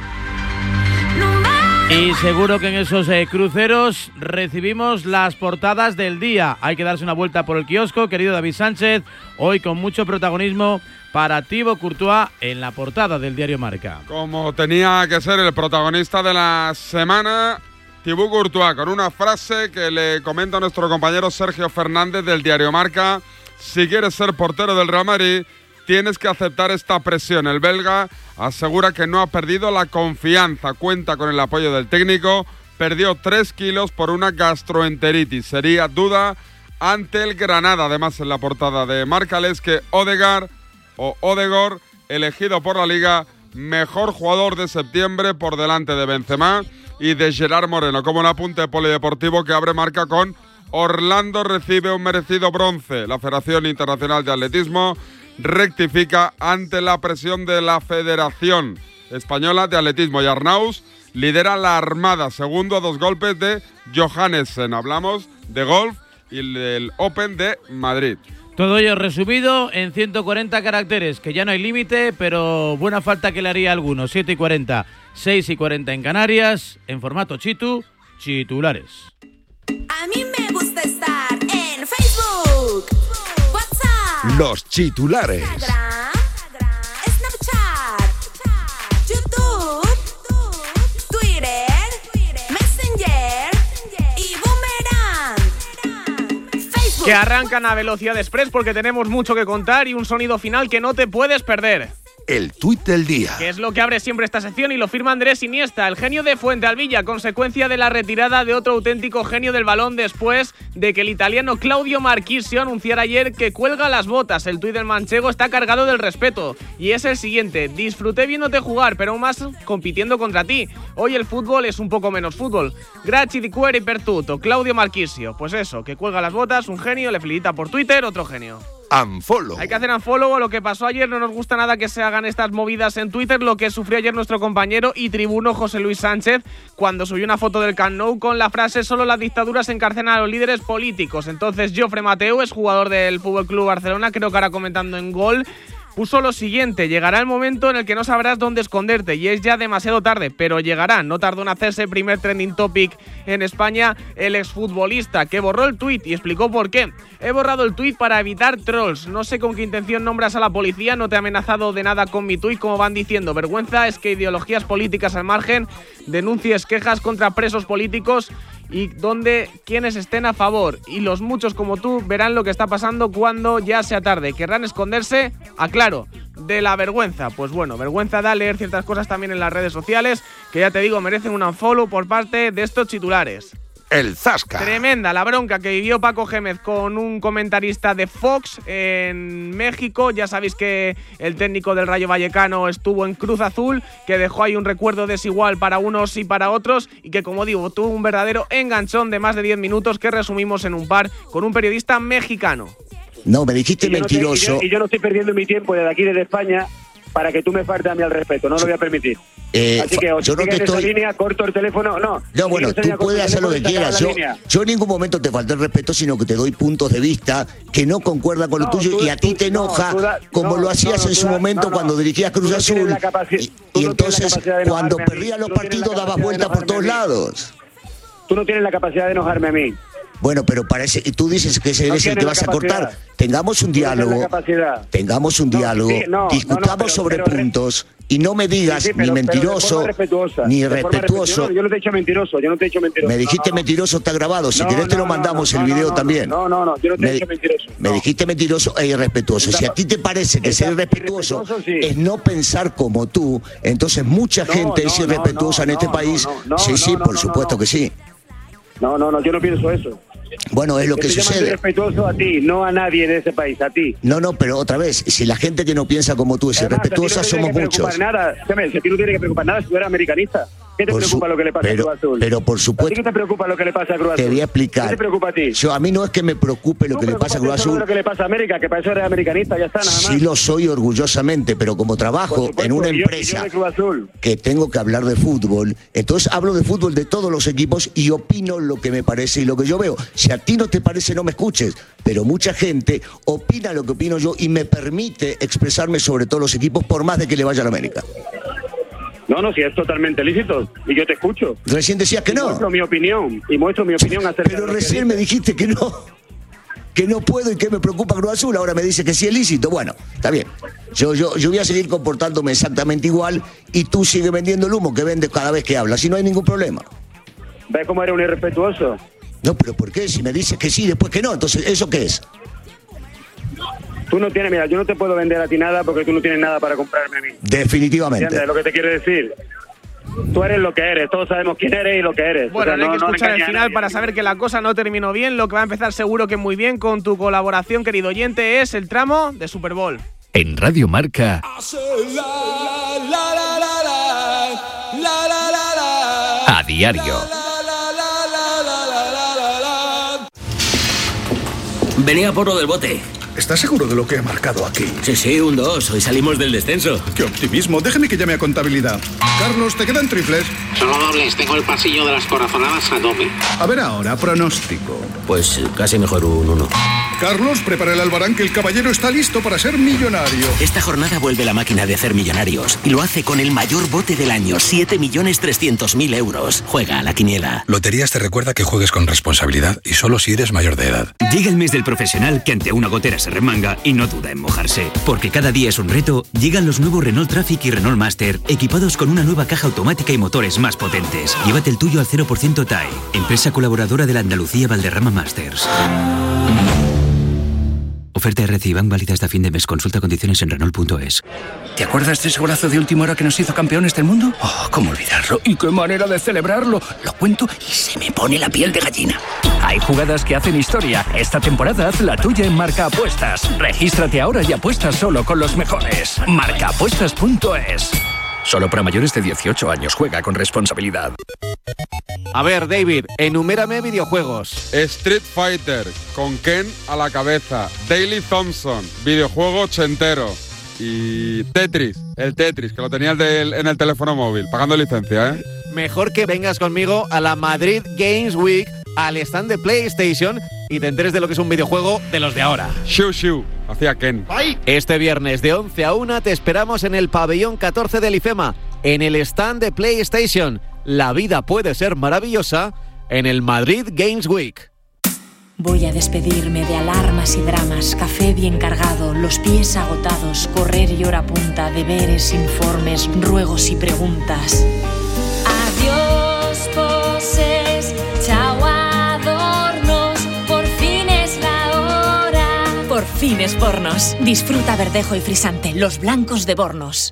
Y seguro que en esos cruceros recibimos las portadas del día. Hay que darse una vuelta por el kiosco, querido David Sánchez, hoy con mucho protagonismo para Thibaut Courtois en la portada del diario Marca. Como tenía que ser el protagonista de la semana, Thibaut Courtois, con una frase que le comenta a nuestro compañero Sergio Fernández del diario Marca: si quieres ser portero del Real Madrid, tienes que aceptar esta presión. El belga asegura que no ha perdido la confianza, cuenta con el apoyo del técnico, perdió 3 kilos por una gastroenteritis. Sería duda ante el Granada. Además, en la portada de Marca lees que Odegaard, elegido por la Liga mejor jugador de septiembre por delante de Benzema y de Gerard Moreno. Como un apunte polideportivo que abre Marca con: Orlando recibe un merecido bronce. La Federación Internacional de Atletismo rectifica ante la presión de la Federación Española de Atletismo y Arnaus lidera la Armada, segundo a 2 golpes de Johannessen. Hablamos de golf y del Open de Madrid. Todo ello resumido en 140 caracteres, que ya no hay límite, pero buena falta que le haría a algunos. 7:40, 6:40 en Canarias, en formato Chitu, titulares. A mí me gusta estar en Facebook, WhatsApp, los titulares, Instagram, Snapchat, YouTube, Twitter, Messenger y Boomerang. Facebook. Que arrancan a velocidad express porque tenemos mucho que contar y un sonido final que no te puedes perder. el tuit del día. Que es lo que abre siempre esta sección y lo firma Andrés Iniesta, el genio de Fuentealbilla, consecuencia de la retirada de otro auténtico genio del balón después de que el italiano Claudio Marchisio anunciara ayer que cuelga las botas. El tuit del manchego está cargado del respeto y es el siguiente: disfruté viéndote jugar, pero aún más compitiendo contra ti. Hoy el fútbol es un poco menos fútbol. Grazie di cuore per tutto, Claudio Marchisio. Pues eso, que cuelga las botas, un genio, le felicita por Twitter, otro genio. Unfollow. Hay que hacer unfollow a lo que pasó ayer. No nos gusta nada que se hagan estas movidas en Twitter. Lo que sufrió ayer nuestro compañero y tribuno José Luis Sánchez cuando subió una foto del Camp Nou con la frase: solo las dictaduras encarcelan a los líderes políticos. Entonces Jofre Mateu, es jugador del FC Barcelona, creo que ahora comentando en Gol, puso lo siguiente: llegará el momento en el que no sabrás dónde esconderte y es ya demasiado tarde, pero llegará. No tardó en hacerse el primer trending topic en España el exfutbolista, que borró el tuit y explicó por qué. He borrado el tuit para evitar trolls. No sé con qué intención nombras a la policía, no te he amenazado de nada con mi tuit, como van diciendo. Vergüenza es que ideologías políticas al margen denuncies quejas contra presos políticos y donde quienes estén a favor y los muchos como tú verán lo que está pasando cuando ya sea tarde. Querrán esconderse, aclaro, de la vergüenza. Pues bueno, vergüenza da leer ciertas cosas también en las redes sociales que, ya te digo, merecen un unfollow por parte de estos titulares. El Zasca. Tremenda la bronca que vivió Paco Gémez con un comentarista de Fox en México. Ya sabéis que el técnico del Rayo Vallecano estuvo en Cruz Azul, que dejó ahí un recuerdo desigual para unos y para otros y que, como digo, tuvo un verdadero enganchón de más de 10 minutos que resumimos en un par con un periodista mexicano. No, me dijiste mentiroso. Y yo no estoy perdiendo mi tiempo desde aquí, desde España, para que tú me faltes a mí al respeto. No lo voy a permitir. Así que yo no te estoy... línea, corto el teléfono, no. No, bueno, tú puedes hacer lo que quieras. Yo en ningún momento te falté el respeto, sino que te doy puntos de vista que no concuerdan con lo tuyo y a ti te enoja, como lo hacías en su momento cuando dirigías Cruz Azul. Y entonces, cuando perdías los partidos, dabas vueltas por todos lados. Tú no tienes la capacidad de enojarme a mí. Bueno, pero parece, y tú dices que ese es el que vas a cortar. Tengamos un diálogo, discutamos sobre puntos y no me digas ni mentiroso, ni irrespetuoso. Yo no te he dicho mentiroso, Me dijiste mentiroso, está grabado. Si querés te lo mandamos el video también. No, yo no te he dicho mentiroso. Me dijiste mentiroso e irrespetuoso. Si a ti te parece que ser irrespetuoso es no pensar como tú, entonces mucha gente es irrespetuosa en este país. Sí, por supuesto que sí. No, yo no pienso eso. Bueno, es lo que sucede. Soy respetuoso a ti, no a nadie de ese país, a ti. No, pero otra vez, si la gente que no piensa como tú es irrespetuosa, somos muchos. Si a ti no tienes que preocupar nada, si tú eres americanista. ¿Qué te preocupa lo que le pasa a Cruz Azul? Pero por supuesto. ¿A ti qué te preocupa lo que le pasa a Cruz Azul? Te voy a explicar. ¿Qué te preocupa a ti? A mí no es que me preocupe lo que le pasa a Cruz Azul. Lo que le pasa a América, que para eso eres americanista, ya está, nada más. Sí lo soy orgullosamente, pero como trabajo en una empresa que tengo que hablar de fútbol, entonces hablo de fútbol de todos los equipos y opino lo que me parece y lo que yo veo. Si a ti no te parece, no me escuches, pero mucha gente opina lo que opino yo y me permite expresarme sobre todos los equipos por más de que le vaya a la América. No, si es totalmente lícito y yo te escucho. Recién decías que no. Muestro mi opinión acerca pero recién me dijiste que no puedo y que me preocupa Cruz Azul, ahora me dice que sí es lícito. Bueno, está bien. Yo voy a seguir comportándome exactamente igual y tú sigues vendiendo el humo que vendes cada vez que hablas y no hay ningún problema. ¿Ves cómo eres un irrespetuoso? No, pero ¿por qué? Si me dices que sí, después que no, entonces, ¿eso qué es? Tú no tienes, mira, yo no te puedo vender a ti nada porque tú no tienes nada para comprarme a mí. Definitivamente. ¿Entiendes lo que te quiero decir? Tú eres lo que eres, todos sabemos quién eres y lo que eres. Bueno, hay que escuchar el final para saber que la cosa no terminó bien. Lo que va a empezar seguro que muy bien con tu colaboración, querido oyente, es el tramo de Super Bowl. En Radio Marca. A diario. Venía por lo del bote. ¿Estás seguro de lo que he marcado aquí? Sí, un 2. Hoy salimos del descenso. ¡Qué optimismo! Déjeme que llame a contabilidad. Carlos, ¿te quedan triples? Solo dobles. Tengo el pasillo de las corazonadas a tope. A ver ahora, pronóstico. Pues casi mejor un 1. Carlos, prepara el albarán que el caballero está listo para ser millonario. Esta jornada vuelve la máquina de hacer millonarios. Y lo hace con el mayor bote del año. 7.300.000 euros. Juega a la quiniela. Loterías te recuerda que juegues con responsabilidad y solo si eres mayor de edad. Llega el mes del profesional que ante una gotera se remanga y no duda en mojarse. Porque cada día es un reto, llegan los nuevos Renault Traffic y Renault Master, equipados con una nueva caja automática y motores más potentes. Llévate el tuyo al 0% TAE, empresa colaboradora de la Andalucía Valderrama Masters. Oferta RCI Bank válida hasta fin de mes. Consulta condiciones en Renault.es. ¿Te acuerdas de ese golazo de última hora que nos hizo campeones del mundo? Oh, ¿cómo olvidarlo? ¿Y qué manera de celebrarlo? Lo cuento y se me pone la piel de gallina. Hay jugadas que hacen historia. Esta temporada haz la tuya en Marca Apuestas. Regístrate ahora y apuesta solo con los mejores. Marcaapuestas.es. Solo para mayores de 18 años. Juega con responsabilidad. A ver, David, enumérame videojuegos. Street Fighter, con Ken a la cabeza. Daley Thompson, videojuego ochentero. Y Tetris, el Tetris, que lo tenía en el teléfono móvil, pagando licencia, ¿eh? Mejor que vengas conmigo a la Madrid Games Week, al stand de PlayStation, y te enteres de lo que es un videojuego de los de ahora. Shoo, hacía Ken. Este viernes de 11 a 1 te esperamos en el pabellón 14 del IFEMA, en el stand de PlayStation. La vida puede ser maravillosa en el Madrid Games Week. Voy a despedirme de alarmas y dramas, café bien cargado, los pies agotados, correr y hora punta, deberes, informes, ruegos y preguntas. Adiós poses, chao adornos, por fin es la hora. Por fin es Bornos. Disfruta Verdejo y Frisante, los blancos de Bornos.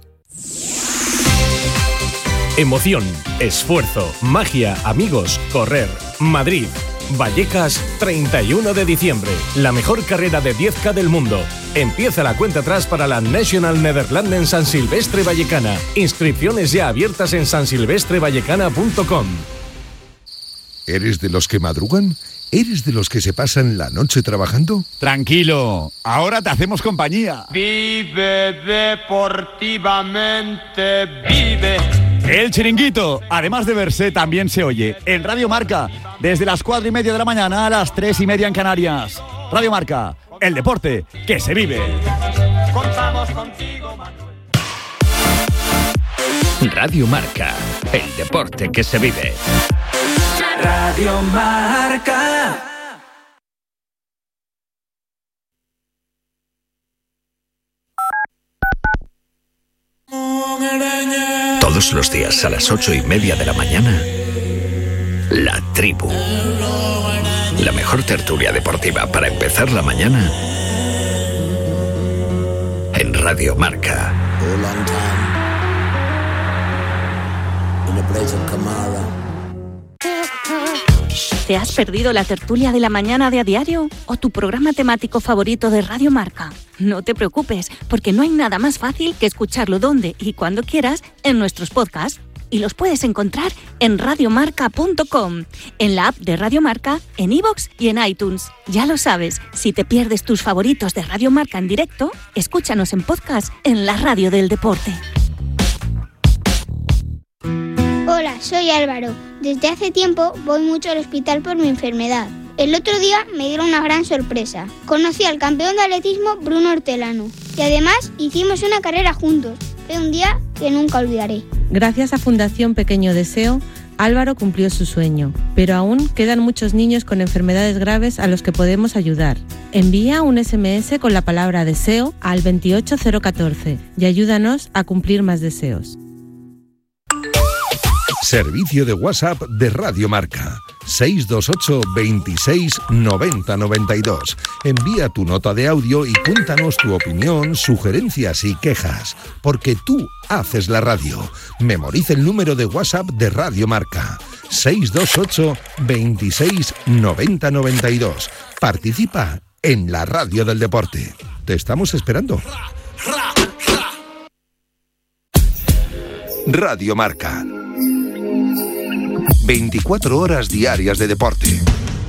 Emoción, esfuerzo, magia, amigos, correr. Madrid. Vallecas, 31 de diciembre. La mejor carrera de 10K del mundo. Empieza la cuenta atrás para la National Nederlanden San Silvestre Vallecana. Inscripciones ya abiertas en sansilvestrevallecana.com. ¿Eres de los que madrugan? ¿Eres de los que se pasan la noche trabajando? Tranquilo, ahora te hacemos compañía. Vive deportivamente, vive. El Chiringuito, además de verse, también se oye en Radio Marca, desde las 4:30 de la mañana a las 3:30 en Canarias. Radio Marca, el deporte que se vive. Contamos contigo, Manuel. Radio Marca, el deporte que se vive. Radio Marca. Todos los días a las 8:30 de la mañana, La Tribu. La mejor tertulia deportiva para empezar la mañana en Radio Marca. ¿Te has perdido la tertulia de la mañana de A Diario o tu programa temático favorito de Radio Marca? No te preocupes, porque no hay nada más fácil que escucharlo donde y cuando quieras en nuestros podcasts. Y los puedes encontrar en radiomarca.com, en la app de Radio Marca, en iVoox y en iTunes. Ya lo sabes, si te pierdes tus favoritos de Radio Marca en directo, escúchanos en podcast en la radio del deporte. Hola, soy Álvaro. Desde hace tiempo voy mucho al hospital por mi enfermedad. El otro día me dieron una gran sorpresa. Conocí al campeón de atletismo Bruno Hortelano y además hicimos una carrera juntos. Fue un día que nunca olvidaré. Gracias a Fundación Pequeño Deseo, Álvaro cumplió su sueño, pero aún quedan muchos niños con enfermedades graves a los que podemos ayudar. Envía un SMS con la palabra deseo al 28014 y ayúdanos a cumplir más deseos. Servicio de WhatsApp de Radio Marca. 628 26 90 92. Envía tu nota de audio y cuéntanos tu opinión, sugerencias y quejas, porque tú haces la radio. Memoriza el número de WhatsApp de Radio Marca. 628 26 90 92. Participa en la radio del deporte. Te estamos esperando. Radio Marca. 24 horas diarias de deporte.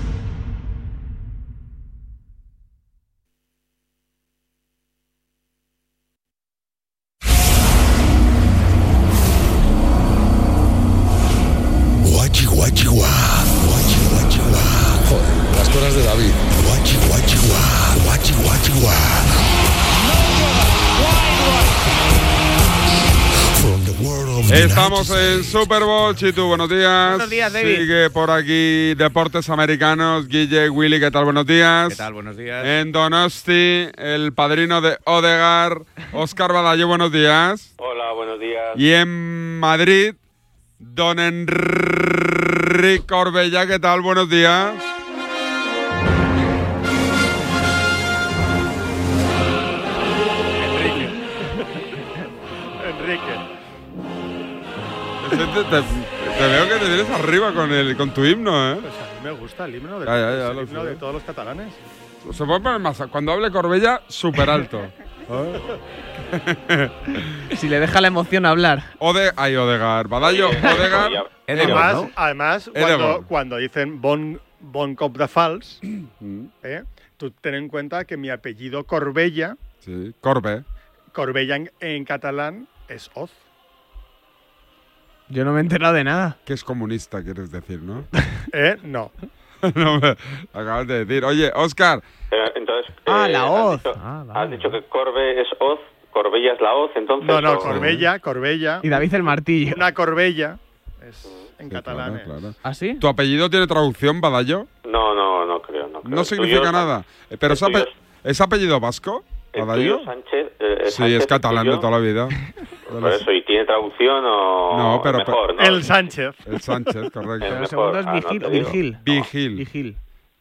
Guachi, guachi, guá. Guachi, guachi, guá. Joder, las cosas de David. Guachi, guachi, guá. Guachi, guachi, guá. Estamos en Super Bowl. Chitu, buenos días. Buenos días, David. Sigue por aquí Deportes Americanos. Guille, Willy, ¿qué tal? Buenos días. ¿Qué tal? Buenos días. En Donosti, el padrino de Odegaard, Óscar Badallo, buenos días. Hola, buenos días. Y en Madrid, don Enrique Orbella, ¿qué tal? Buenos días. Te veo que te vienes arriba con tu himno, ¿eh? Pues a mí me gusta el himno, el himno de todos los catalanes. Se puede poner más. Cuando hable Corbella, súper alto. Si le deja la emoción hablar. Odegaard. Badallo, Odegaard. Además cuando dicen bon cop de fals, tú ten en cuenta que mi apellido Corbella. Sí, Corbe. Corbella en catalán es Oz. Yo no me he enterado de nada. Que es comunista, quieres decir, ¿no? No. No me acabas de decir. Oye, Óscar. Entonces, la hoz. Has dicho que Corbe es hoz, Corbella es la hoz, entonces. No, Corbella. Y David el martillo. Una Corbella es en catalán. Claro. ¿Ah, sí? ¿Tu apellido tiene traducción, Badallo? No creo. No significa nada. Pero ¿es apellido vasco? ¿Badallo? Sánchez. Sí, es catalán de toda la vida. Por eso, ¿y tiene traducción o...? No, pero... mejor, ¿no? El Sánchez. El Sánchez, correcto. Pero el segundo es Vigil. Vigil.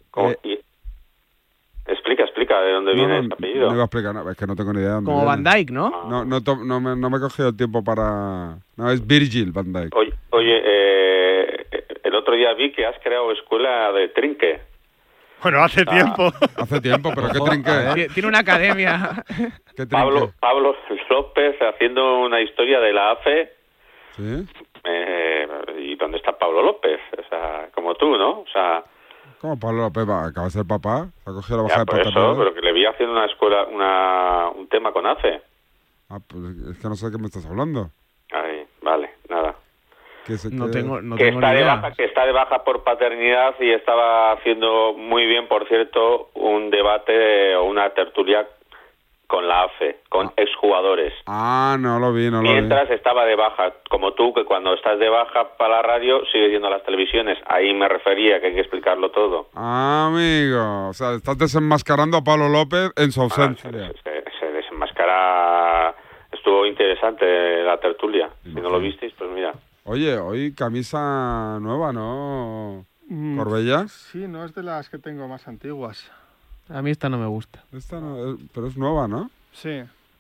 Explica de dónde viene este apellido. No iba a explicar nada, es que no tengo ni idea de dónde Como viene. Van Dijk, ¿no? No me he cogido el tiempo para... No, es Virgil Van Dijk. Oye, el otro día vi que has creado escuela de trinque. Bueno, hace tiempo. Hace tiempo, pero ¿qué trinque? Tiene una academia. ¿Qué Pablo López haciendo una historia de la AFE. ¿Sí? ¿Y dónde está Pablo López? O sea, como tú, ¿no? O sea... ¿Cómo Pablo López acaba de ser papá? ¿Se ha cogido la baja de por paternidad? eso, pero que le vi haciendo una escuela, un tema con AFE. Pues es que no sé de qué me estás hablando. Ay, vale, nada. No tengo que ni está de idea. baja, que está de baja por paternidad y estaba haciendo muy bien, por cierto, un debate o una tertulia con la AFE, con exjugadores. No lo vi. Mientras estaba de baja, como tú, que cuando estás de baja para la radio sigues yendo a las televisiones. Ahí me refería, que hay que explicarlo todo. Amigo, o sea, estás desenmascarando a Pablo López en su ausencia. Se desenmascara. Estuvo interesante la tertulia. Si no lo visteis, pues mira. Oye, hoy camisa nueva, ¿no, Corbella? Sí, no es de las que tengo más antiguas. A mí esta no me gusta. Esta no, pero es nueva, ¿no? Sí.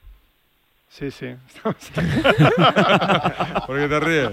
¿Por qué te ríes?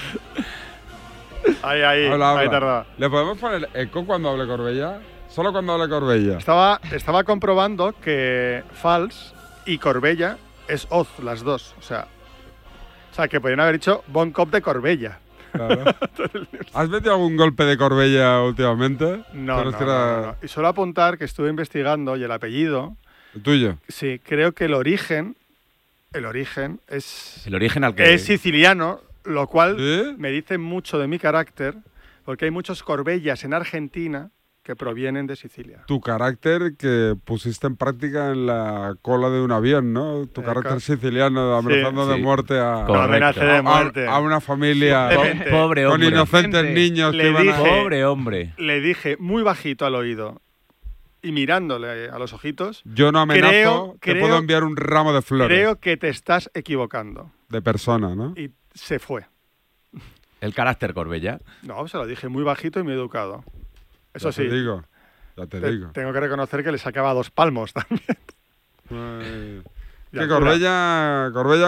Ahí tardaba. ¿Le podemos poner eco cuando hable Corbella? Solo cuando hable Corbella. Estaba comprobando que Fals y Corbella es Oz, las dos. O sea, que podrían haber dicho Bon Cop de Corbella. Claro. ¿Has metido algún golpe de Corbella últimamente? No. Y solo apuntar que estuve investigando y el apellido... ¿El tuyo? Sí, creo que el origen es... ¿El origen al que...? Es siciliano, lo cual ¿Sí? me dice mucho de mi carácter, porque hay muchos Corbellas en Argentina que provienen de Sicilia. Tu carácter que pusiste en práctica en la cola de un avión, ¿no? Tu carácter siciliano, amenazando de muerte a una familia pobre con hombre. Inocentes niños que iban a... Pobre hombre. Le dije muy bajito al oído y mirándole a los ojitos... Yo no amenazo, te puedo enviar un ramo de flores. Creo que te estás equivocando. De persona, ¿no? Y se fue. ¿El carácter Corbella? No, se lo dije muy bajito y muy educado. Eso ya te digo. Tengo que reconocer que le sacaba 2 palmos también. Que Corbella.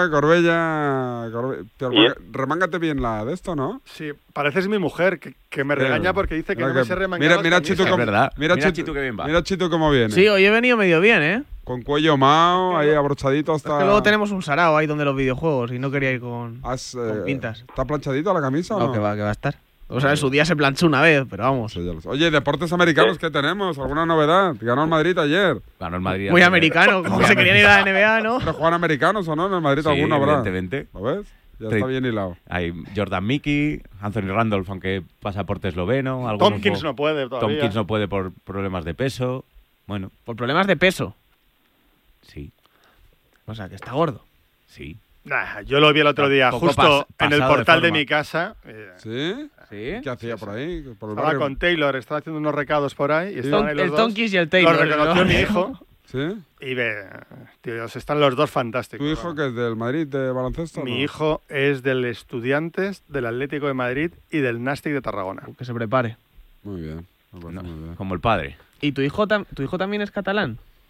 Remángate bien la de esto, ¿no? Sí, pareces mi mujer, que me regaña porque dice que no me sé remangar. Mira Chitu que bien va. Mira Chitu cómo viene. Sí, hoy he venido medio bien, ¿eh? Con cuello mao, ahí abrochadito hasta... Es que luego tenemos un sarao ahí donde los videojuegos y no quería ir con pintas. ¿Está planchadito la camisa o no? Que va a estar. O sea, en su día se planchó una vez, pero vamos. Sí, Oye, deportes americanos, ¿qué tenemos? ¿Alguna novedad? Ganó el Madrid ayer. Ganó el Madrid. Muy americano, como se querían ir a la NBA, ¿no? ¿Pero juegan americanos o no? En el Madrid sí, alguno habrá. Evidentemente. ¿Lo ves? Ya está bien hilado. Hay Jordan Mickey, Anthony Randolph, aunque pasaporte esloveno. Tompkins no puede todavía. Tompkins no puede por problemas de peso. Bueno. ¿Por problemas de peso? Sí. O sea, que está gordo. Sí. Yo lo vi el otro día, justo en el portal de mi casa. ¿Sí? ¿Sí? ¿Qué hacía por ahí? Estaba con Taylor, estaba haciendo unos recados por ahí. Y estaban ahí los el dos. Tonkis y el Taylor. Lo reconoció mi hijo. ¿Sí? Y tíos, están los dos fantásticos. ¿Tu hijo que es del Madrid de baloncesto? Mi hijo es del Estudiantes, del Atlético de Madrid y del Nàstic de Tarragona. Que se prepare. Muy bien. Muy bien. Como el padre. ¿Y tu hijo también es catalán?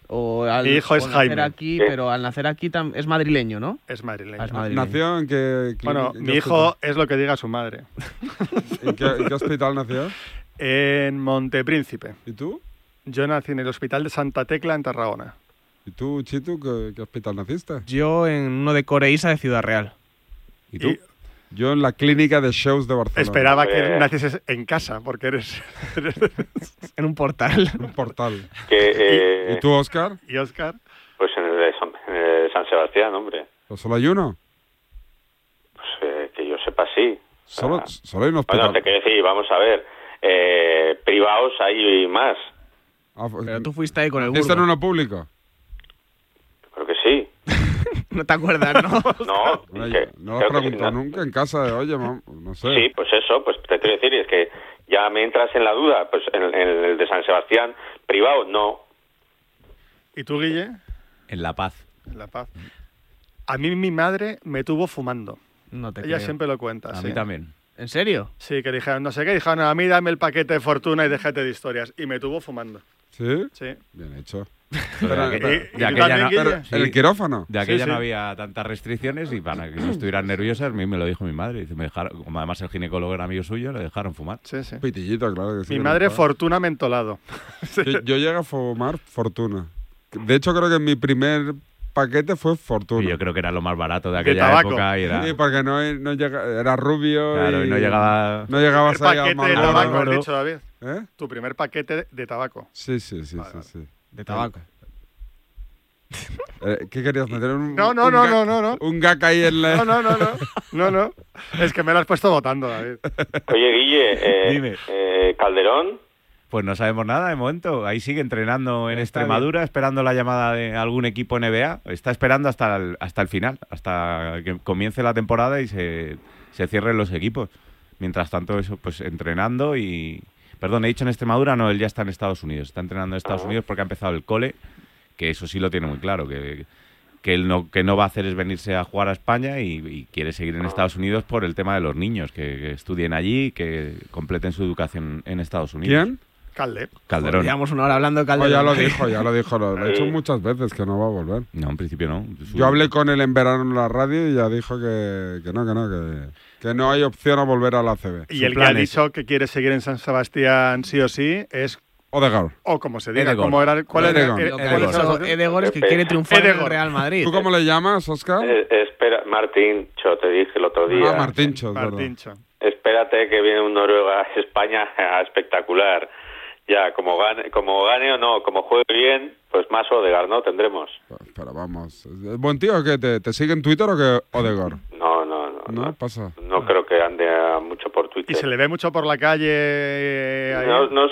Mi hijo es Jaime. Aquí, pero al nacer aquí es madrileño, ¿no? Es madrileño. Es madrileño. ¿Nació en qué? Bueno, en mi qué hijo hospital? es lo que diga su madre. ¿En qué hospital nació? En Montepríncipe. ¿Y tú? Yo nací en el Hospital de Santa Tecla, en Tarragona. ¿Y tú, Chitu, qué hospital naciste? Yo en uno de Coreísa de Ciudad Real. ¿Y tú? Yo en la clínica de shows de Barcelona. Esperaba que nacieses en casa, porque eres en un portal. Un portal. ¿Y tú, Óscar? ¿Y Óscar? Pues en el de San Sebastián, hombre. ¿Pero solo hay uno? Pues que yo sepa, sí. Solo hay un hospital. Bueno, te quiero decir, vamos a ver. Privados hay más. Pero tú fuiste ahí con el ¿Esto burro. en uno público? Creo que sí. No te acuerdas, ¿no? No, No lo has preguntado nunca en casa de, oye, no sé. Sí, pues eso, pues te quiero decir, es que ya me entras en la duda, pues en el de San Sebastián, privado, no. ¿Y tú, Guille? En La Paz. En La Paz. A mí mi madre me tuvo fumando. No te Ella creo. siempre lo cuenta. A sí. mí también. ¿En serio? Sí, que dijeron, no sé qué, dijeron, a mí dame el paquete de fortuna y déjate de historias. Y me tuvo fumando. ¿Sí? Sí. Bien hecho. ¿Y tú también, Guille? ¿En el quirófano? De aquella Sí, no sí. había tantas restricciones y para que no estuvieran nerviosas, a mí me lo dijo mi madre. Dice, me dejaron, como además el ginecólogo era amigo suyo, le dejaron fumar. Sí, sí. Pitillito, claro que sí. Mi que madre, no está. fortuna mentolado. Yo llegué a fumar fortuna. De hecho, creo que mi primer paquete fue fortuna. Y yo creo que era lo más barato de aquella tabaco. época. Y era, Sí, porque no era rubio. claro, y no llegaba. No llegabas Primer ahí al paquete de Marlboro. tabaco, has dicho, David. ¿Eh? Tu primer paquete de tabaco. Sí. Vale. De tabaco. ¿Qué querías meter? No. Un gag ahí en la... No. Es que me lo has puesto votando, David. Oye, Guille, Dime. Calderón, Pues no sabemos nada de momento. Ahí sigue entrenando en Está Extremadura, esperando la llamada de algún equipo NBA. Está esperando hasta el final, hasta que comience la temporada y se cierren los equipos. Mientras tanto, eso, pues entrenando y... Perdón, he dicho en Extremadura, no, él ya está en Estados Unidos. Está entrenando en Estados Unidos porque ha empezado el cole, que eso sí lo tiene muy claro, que él no va a hacer es venirse a jugar a España y quiere seguir en Estados Unidos por el tema de los niños, que estudien allí, que completen su educación en Estados Unidos. ¿Quién? Calderón. Llevamos una hora hablando de Calderón. Ya lo dijo. Lo he dicho muchas veces que no va a volver. No, en principio no. Yo hablé con él en verano en la radio y ya dijo que no hay opción a volver a la ACB. Y el que ha dicho que quiere seguir en San Sebastián sí o sí es... Odegaard. O como se diga, Edegor. ¿cómo era? ¿Cuál era? Edegor es que quiere triunfar en el Edegor. Real Madrid. ¿Tú cómo le llamas, Óscar? espera, Martíncho, te dije el otro día. Martíncho, es verdad. Martíncho. Espérate que viene un Noruega a España espectacular. Ya, como gane o no, como juegue bien, pues más Odegaard, ¿no? Tendremos. Pero vamos. ¿Es buen tío o qué? ¿Te sigue en Twitter o qué, Odegaard? No pasa. No creo que ande mucho por Twitter. ¿Y se le ve mucho por la calle? Ahí?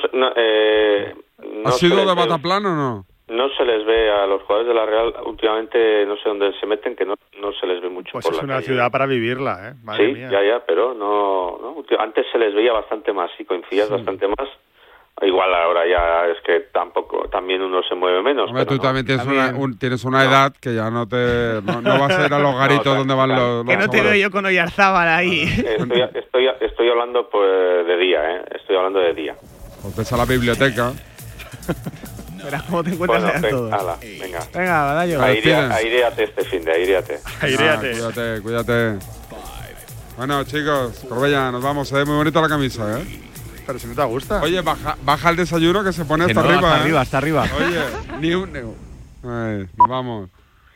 ¿Has sido se les de ve- Bataplan o no? No se les ve a los jugadores de la Real últimamente, no sé dónde se meten, que no se les ve mucho Pues por es la una calle. ciudad para vivirla, ¿eh? Madre Sí, mía. ya, pero no. Antes se les veía bastante más, sí, coincidías bastante más. Igual ahora ya es que también uno se mueve menos. Hombre, pero tú también tienes una edad que ya no vas a ir a los garitos donde van los Que no te veo yo con Oyarzábal ahí. Estoy hablando pues, de día, ¿eh? Estoy hablando de día. Pues ves a la biblioteca. Verás cómo te encuentras Bueno, a todos. ala, venga. Venga, Badallo. Aireate este fin de aireate. Cuídate. Bueno, chicos, Corbella, nos vamos. Se ve muy bonita la camisa, ¿eh? Pero si no te gusta. Oye, baja el desayuno que se pone Que hasta no, arriba. hasta arriba. Oye, ni un... Ay, nos vamos.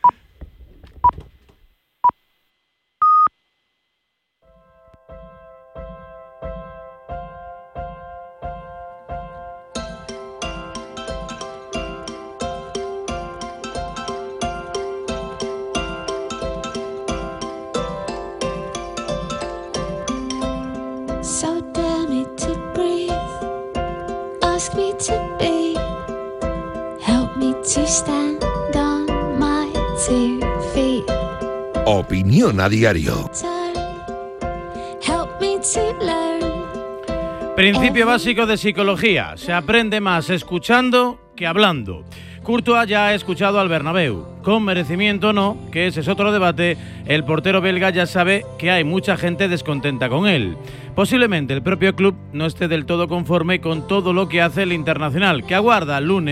So dare me to breathe, ask me to be, help me to stand on my 2 feet, Opinión a diario. help me to learn. Principio básico de psicología. Se aprende más escuchando que hablando. Courtois ya ha escuchado al Bernabéu. Con merecimiento o no, que ese es otro debate, el portero belga ya sabe que hay mucha gente descontenta con él. Posiblemente el propio club no esté del todo conforme con todo lo que hace el internacional, que aguarda el lunes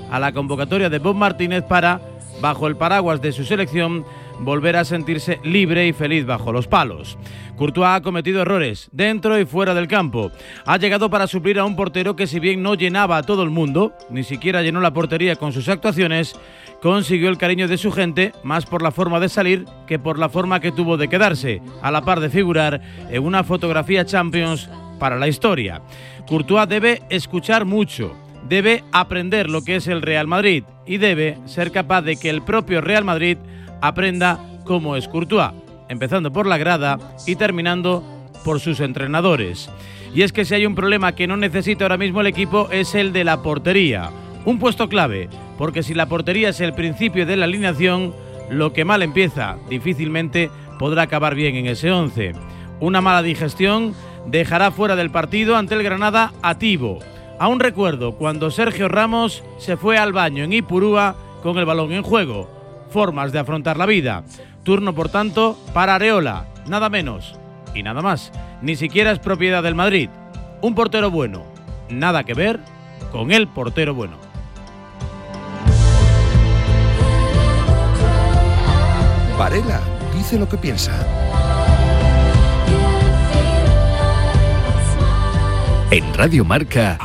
a la convocatoria de Bob Martínez para, bajo el paraguas de su selección, volver a sentirse libre y feliz bajo los palos. Courtois ha cometido errores dentro y fuera del campo. Ha llegado para suplir a un portero que, si bien no llenaba a todo el mundo, ni siquiera llenó la portería con sus actuaciones, consiguió el cariño de su gente más por la forma de salir que por la forma que tuvo de quedarse, a la par de figurar en una fotografía Champions para la historia. Courtois debe escuchar mucho, debe aprender lo que es el Real Madrid y debe ser capaz de que el propio Real Madrid aprenda cómo es Courtois, empezando por la grada y terminando por sus entrenadores. Y es que si hay un problema que no necesita ahora mismo el equipo es el de la portería, un puesto clave, porque si la portería es el principio de la alineación, lo que mal empieza difícilmente podrá acabar bien en ese 11. Una mala digestión dejará fuera del partido ante el Granada a Tibo. Aún recuerdo cuando Sergio Ramos se fue al baño en Ipurúa con el balón en juego. Formas de afrontar la vida. Turno, por tanto, para Areola, nada menos y nada más. Ni siquiera es propiedad del Madrid. Un portero bueno, nada que ver con el portero bueno. Varela dice lo que piensa. En Radio Marca,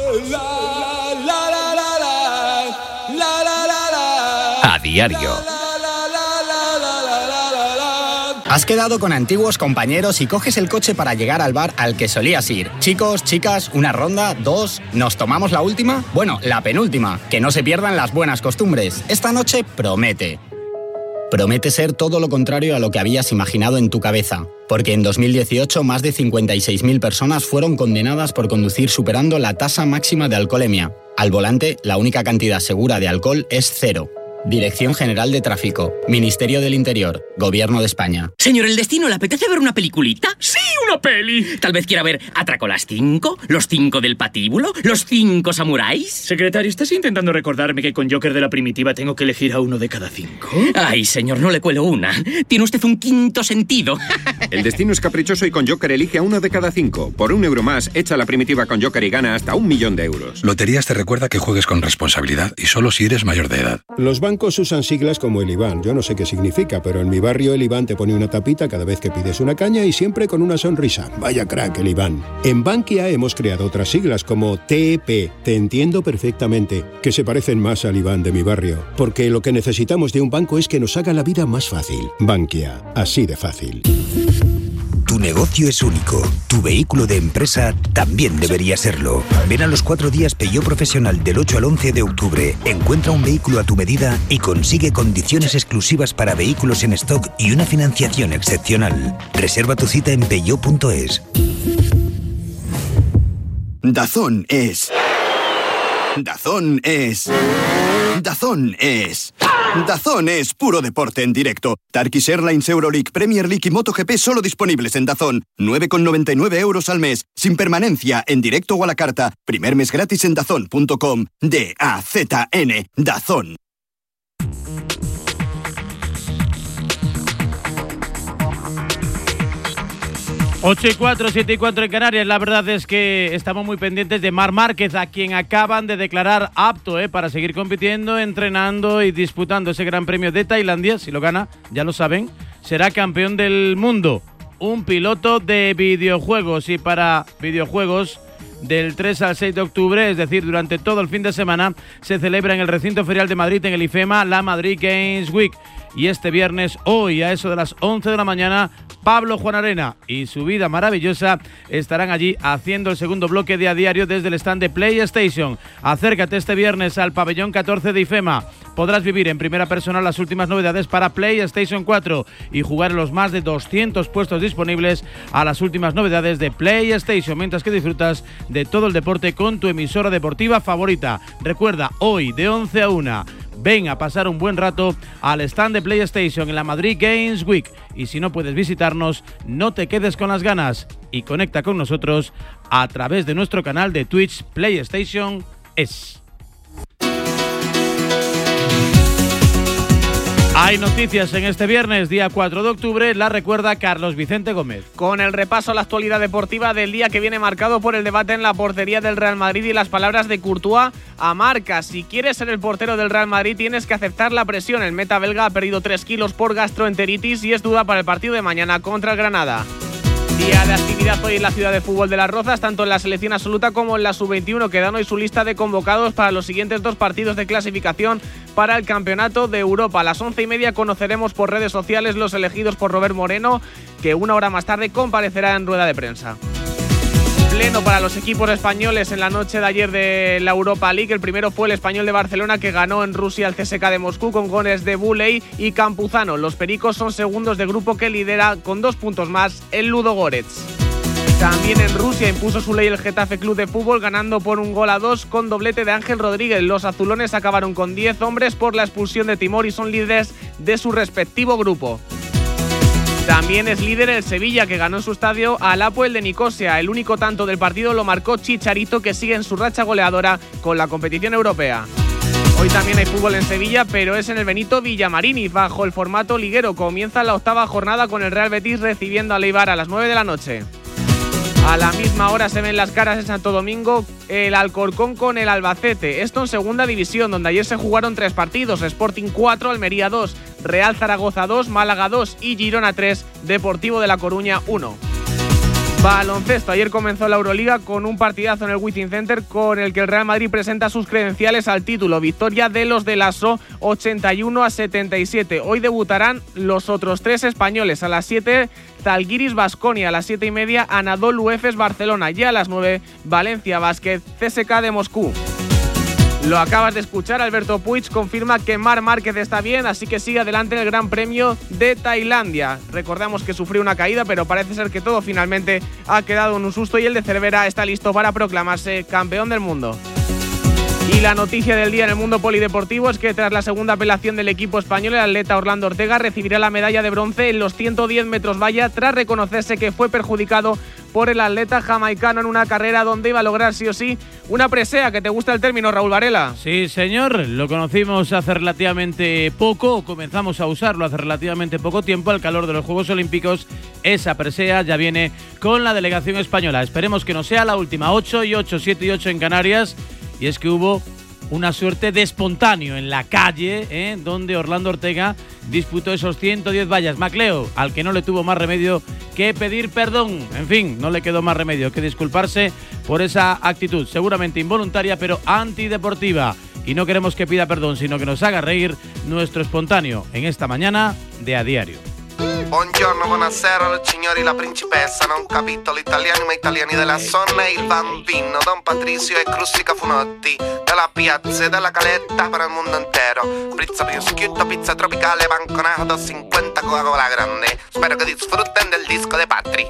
a diario. Has quedado con antiguos compañeros y coges el coche para llegar al bar al que solías ir. Chicos, chicas, una ronda, dos, ¿nos tomamos la última? Bueno, la penúltima. Que no se pierdan las buenas costumbres. Esta noche promete. Promete ser todo lo contrario a lo que habías imaginado en tu cabeza. Porque en 2018 más de 56.000 personas fueron condenadas por conducir superando la tasa máxima de alcoholemia. Al volante, la única cantidad segura de alcohol es 0. Dirección General de Tráfico, Ministerio del Interior, Gobierno de España. Señor El Destino, ¿le apetece ver una peliculita? ¡Sí, una peli! Tal vez quiera ver Atraco las 5, Los 5 del patíbulo, Los 5 samuráis. Secretario, ¿estás intentando recordarme que con Joker de la primitiva tengo que elegir a uno de cada 5? Ay, señor, no le cuelo una. Tiene usted un quinto sentido. El destino es caprichoso y con Joker elige a uno de cada 5. Por €1 más, echa la primitiva con Joker y gana hasta 1 millón de euros. Loterías te recuerda que juegues con responsabilidad y solo si eres mayor de edad. Los bancos usan siglas como el IBAN. Yo no sé qué significa, pero en mi barrio el IBAN te pone una tapita cada vez que pides una caña y siempre con una sonrisa. Vaya crack el IBAN. En Bankia hemos creado otras siglas como TEP. Te entiendo perfectamente, que se parecen más al IBAN de mi barrio. Porque lo que necesitamos de un banco es que nos haga la vida más fácil. Bankia, así de fácil. Tu negocio es único. Tu vehículo de empresa también debería serlo. Ven a los 4 días Peugeot Profesional del 8 al 11 de octubre. Encuentra un vehículo a tu medida y consigue condiciones exclusivas para vehículos en stock y una financiación excepcional. Reserva tu cita en peugeot.es. DAZN es... DAZN es... DAZN es... DAZN es puro deporte en directo. Turkish Airlines, Euroleague, Premier League y MotoGP solo disponibles en DAZN. 9,99 € al mes. Sin permanencia, en directo o a la carta. Primer mes gratis en DAZN.com. DAZN. DAZN. Ocho y 4, 7 y 4 en Canarias. La verdad es que estamos muy pendientes de Marc Márquez, a quien acaban de declarar apto para seguir compitiendo, entrenando y disputando ese Gran Premio de Tailandia. Si lo gana, ya lo saben, será campeón del mundo. Un piloto de videojuegos, y para videojuegos del 3 al 6 de octubre, es decir, durante todo el fin de semana, se celebra en el recinto ferial de Madrid, en el IFEMA, la Madrid Games Week. Y este viernes, hoy a eso de las 11 de la mañana, Pablo Juan Arena y su vida maravillosa estarán allí haciendo el segundo bloque de A Diario desde el stand de PlayStation. Acércate este viernes al pabellón 14 de IFEMA. Podrás vivir en primera persona las últimas novedades para PlayStation 4 y jugar en los más de 200 puestos disponibles a las últimas novedades de PlayStation, mientras que disfrutas de todo el deporte con tu emisora deportiva favorita. Recuerda, hoy de 11 a 1, ven a pasar un buen rato al stand de PlayStation en la Madrid Games Week. Y si no puedes visitarnos, no te quedes con las ganas y conecta con nosotros a través de nuestro canal de Twitch PlayStation Es. Hay noticias en este viernes, día 4 de octubre, la recuerda Carlos Vicente Gómez. Con el repaso a la actualidad deportiva del día que viene marcado por el debate en la portería del Real Madrid y las palabras de Courtois a Marca. Si quieres ser el portero del Real Madrid tienes que aceptar la presión. El meta belga ha perdido 3 kilos por gastroenteritis y es duda para el partido de mañana contra el Granada. Día de actividad hoy en la ciudad de fútbol de Las Rozas, tanto en la selección absoluta como en la sub-21, que dan hoy su lista de convocados para los siguientes 2 partidos de clasificación para el Campeonato de Europa. A las 11:30 conoceremos por redes sociales los elegidos por Robert Moreno, que 1 hora más tarde comparecerá en rueda de prensa. Pleno para los equipos españoles en la noche de ayer de la Europa League. El primero fue el Español de Barcelona, que ganó en Rusia al CSKA de Moscú con goles de Buley y Campuzano. Los pericos son segundos de grupo, que lidera con 2 puntos más el Ludogorets. También en Rusia impuso su ley el Getafe Club de Fútbol, ganando por 1-2 con doblete de Ángel Rodríguez. Los azulones acabaron con 10 hombres por la expulsión de Timor y son líderes de su respectivo grupo. También es líder el Sevilla, que ganó en su estadio al Apoel de Nicosia. El único tanto del partido lo marcó Chicharito, que sigue en su racha goleadora con la competición europea. Hoy también hay fútbol en Sevilla, pero es en el Benito Villamarín, bajo el formato liguero. Comienza la 8ª jornada con el Real Betis recibiendo al Eibar a las 9 de la noche. A la misma hora se ven las caras en Santo Domingo, el Alcorcón con el Albacete. Esto en segunda división, donde ayer se jugaron 3 partidos. Sporting 4, Almería 2, Real Zaragoza 2, Málaga 2 y Girona 3, Deportivo de La Coruña 1. Baloncesto. Ayer comenzó la Euroliga con un partidazo en el Wizzing Center, con el que el Real Madrid presenta sus credenciales al título. Victoria de los de Lasso, 81-77. Hoy debutarán los otros 3 españoles. A las 7, Zalgiris Baskonia. A las 7:30, Anadolu Efes Barcelona. Y a las 9, Valencia Basket CSKA de Moscú. Lo acabas de escuchar, Alberto Puig confirma que Marc Márquez está bien, así que sigue adelante en el Gran Premio de Tailandia. Recordamos que sufrió una caída, pero parece ser que todo finalmente ha quedado en un susto y el de Cervera está listo para proclamarse campeón del mundo. Y la noticia del día en el mundo polideportivo es que tras la segunda apelación del equipo español, el atleta Orlando Ortega recibirá la medalla de bronce en los 110 metros valla, tras reconocerse que fue perjudicado por el atleta jamaicano en una carrera donde iba a lograr sí o sí una presea. ¿Que te gusta el término, Raúl Varela? Sí, señor, lo conocimos hace relativamente poco, o comenzamos a usarlo hace relativamente poco tiempo, al calor de los Juegos Olímpicos. Esa presea ya viene con la delegación española. Esperemos que no sea la última. 8 y 8, 7 y 8 en Canarias. Y es que hubo una suerte de espontáneo en la calle, donde Orlando Ortega disputó esos 110 vallas. Macleo, al que no le tuvo más remedio que pedir perdón. En fin, no le quedó más remedio que disculparse por esa actitud, seguramente involuntaria, pero antideportiva. Y no queremos que pida perdón, sino que nos haga reír nuestro espontáneo en esta mañana de A Diario. Buongiorno, buonasera, signori, la principessa, non capito l'italiano, ma italiani della zona, il bambino, Don Patricio e Crustica Funotti, della piazza e della caletta para il mondo intero. Pizza prosciutto, pizza tropicale, banconato, 50 Coca-Cola grande. Spero que disfruten del disco de Patri.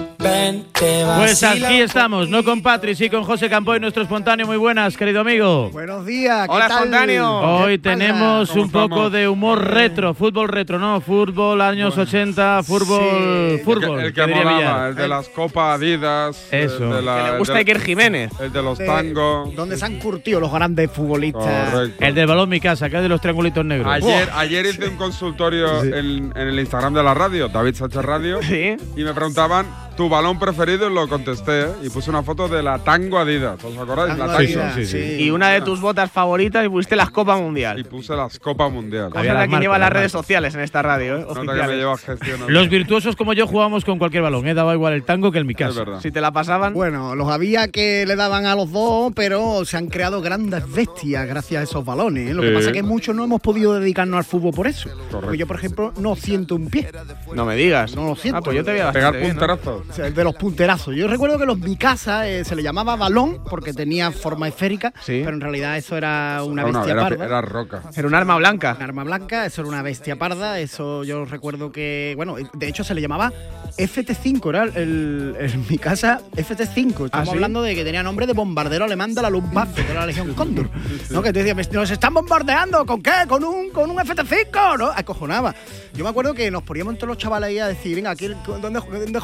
Pues aquí estamos, no con Patri, sí con José Campoy, nuestro espontáneo. Muy buenas, querido amigo. Buenos días, ¿qué Hola, tal? espontáneo. Hoy tenemos un poco de humor retro, fútbol retro, ¿no? Fútbol años 80, fútbol, fútbol. El que molaba, el de las copas Adidas. Eso. El de la, que le gusta Iker Jiménez. El de los tangos. Donde se han curtido los grandes futbolistas. Correcto. El del balón mi casa, que es de los triangulitos negros. Ayer hice un consultorio en el Instagram de la radio, David Sánchez Radio, y me preguntaban tu balón preferido y lo contesté, y puse una foto de la Tango Adidas. ¿Os acordáis? La Tango. Sí. Y una de tus botas favoritas y pusiste las Copa Mundial. Y puse las Copa Mundial. Cosa de quien lleva las redes sociales en esta radio, Nota que me lleva gestión. Los virtuosos como yo jugábamos con cualquier balón, daba igual el tango que el mi casa. Es verdad. Si te la pasaban. Bueno, los había que le daban a los dos, pero se han creado grandes bestias gracias a esos balones. Lo que pasa es que muchos no hemos podido dedicarnos al fútbol por eso. Porque yo, por ejemplo, no siento un pie. No me digas. No lo siento. Pues yo te voy a pegar punterazos. O sea, de los punterazos. Yo recuerdo que los mi casa se le llamaba balón porque tenía forma esférica, pero en realidad eso era una bestia parda. Era roca. Era un arma blanca. Un arma blanca, eso era una bestia parda. Eso yo recuerdo que, bueno, de hecho se le llamaba FT5, era en mi casa FT5. Estamos hablando de que tenía nombre de bombardero alemán de la Luftwaffe, de la Legión Cóndor. ¿No? Que te decía, nos están bombardeando, ¿con qué? ¿Con un FT5? ¿No? Acojonaba. Yo me acuerdo que nos poníamos entre los chavales ahí a decir, venga, aquí, ¿dónde juega cada uno?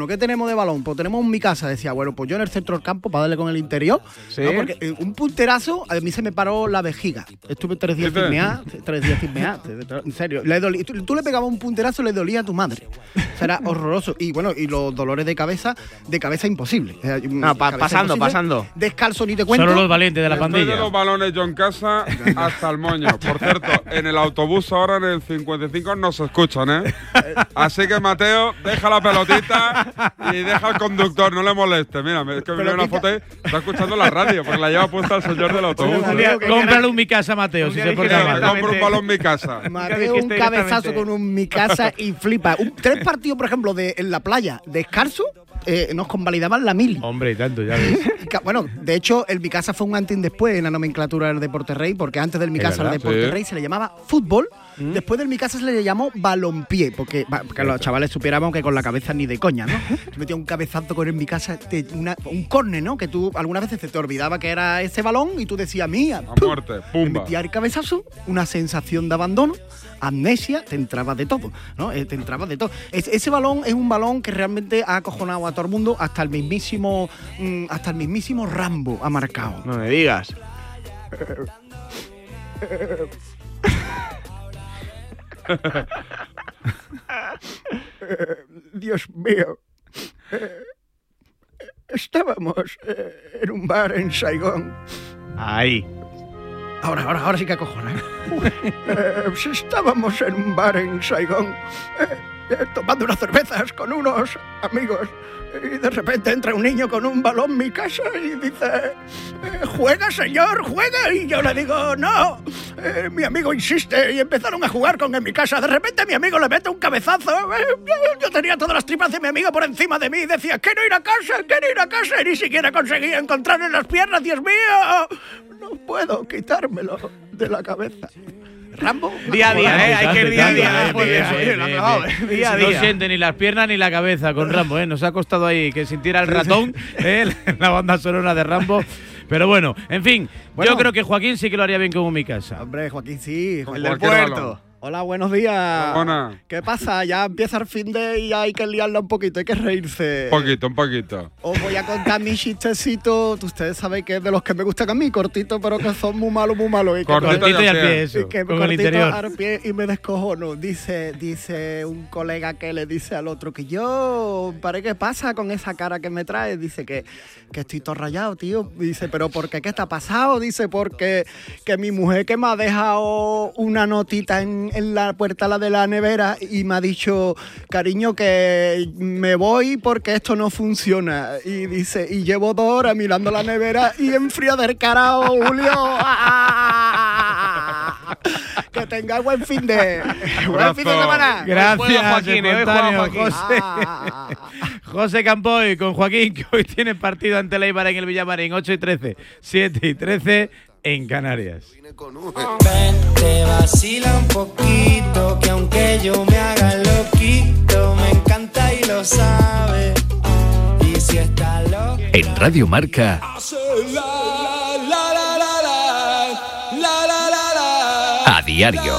uno, ¿qué tenemos de balón? Pues tenemos un mi casa. Decía, bueno, pues yo en el centro del campo para darle con el interior. ¿Sí? ¿No? Porque un punterazo, a mí se me paró la vejiga. Estuve 3 días chismeado. En serio. Tú le pegabas un punterazo, le dolía a tu madre. O sea, era horroroso. Y bueno, y los dolores de cabeza imposible. No, pasando. Descalzo ni te cuento. Solo los valientes de la Estoy pandilla. de los balones yo en casa hasta el moño. Por cierto, en el autobús ahora en el 55 no se escuchan, ¿eh? Así que Mateo, deja la pelotita y deja al conductor, no le moleste. Mira, es que me viene una foto ahí, está escuchando la radio porque la lleva puesta el señor del autobús. Cómprale un mi casa, Mateo, si se porta mal. Compra un balón mi casa. Mateo, un cabezazo con un mi casa y flipa. 3 partidos, por ejemplo, en la playa, descalzo, nos convalidaban la mili. Hombre, y tanto, ya ves. Bueno, de hecho, el mi casa fue un antes y un después en la nomenclatura del Deporte Rey, porque antes del mi casa al Deporte Rey se le llamaba fútbol. Después del mi casa se le llamó balompié, porque los chavales supiéramos que con la cabeza ni de coña, ¿no? Se metía un cabezazo con el mi casa, un córner, ¿no? Que tú algunas veces te olvidaba que era ese balón y tú decías, mía, a muerte, pumba. Metía el cabezazo, una sensación de abandono, amnesia, te entraba de todo, ¿no? Te entraba de todo. Ese balón es un balón que realmente ha acojonado a todo el mundo, hasta el mismísimo Rambo ha marcado. No me digas. Dios mío. Estábamos en un bar en Saigón. Ahí. Ahora sí que acojona. Estábamos en un bar en Saigón tomando unas cervezas con unos amigos y de repente entra un niño con un balón en mi casa y dice, juega señor, juega, y yo le digo, no, mi amigo insiste y empezaron a jugar con en mi casa. De repente mi amigo le mete un cabezazo, yo tenía todas las tripas de mi amigo por encima de mí y decía, quiero ir a casa, y ni siquiera conseguía encontrarle las piernas. Dios mío, no puedo quitármelo de la cabeza. Rambo. Día a día, hay que ir día a día. Día a día. No siente ni las piernas ni la cabeza con Rambo, ¿eh? Nos ha costado ahí que sintiera el ratón, la banda sonora de Rambo. Pero bueno, en fin, yo creo que Joaquín sí que lo haría bien como mi casa. Hombre, Joaquín sí, Con el del cualquier puerto. balón. Hola, buenos días. Buenas. ¿Qué pasa? Ya empieza el fin de y hay que liarla un poquito, hay que reírse. Un poquito. Os voy a contar mi chistecito. Ustedes saben que es de los que me gustan a mí, cortito, pero que son muy malos. Cortito y al pie, eso. Y que con el cortito interior. al pie y me descojono. Dice un colega que le dice al otro que yo, ¿qué pasa con esa cara que me traes? Dice que estoy todo rayado, tío. Dice, ¿pero por qué? ¿Qué está pasado? Dice, porque que mi mujer que me ha dejado una notita en la puerta de la nevera y me ha dicho, cariño, que me voy porque esto no funciona. Y dice, y llevo 2 horas mirando la nevera y enfrío del carajo, Julio. Que tenga buen fin de semana. Gracias, Joaquín, José. José Campoy con Joaquín, que hoy tiene partido ante el Eibar en el Villamarín, 8:13, 7:13 en Canarias. Ven, te vacila un poquito, que aunque yo me haga loquito, me encanta y lo sabe. Y si está loco. En Radio Marca, a diario.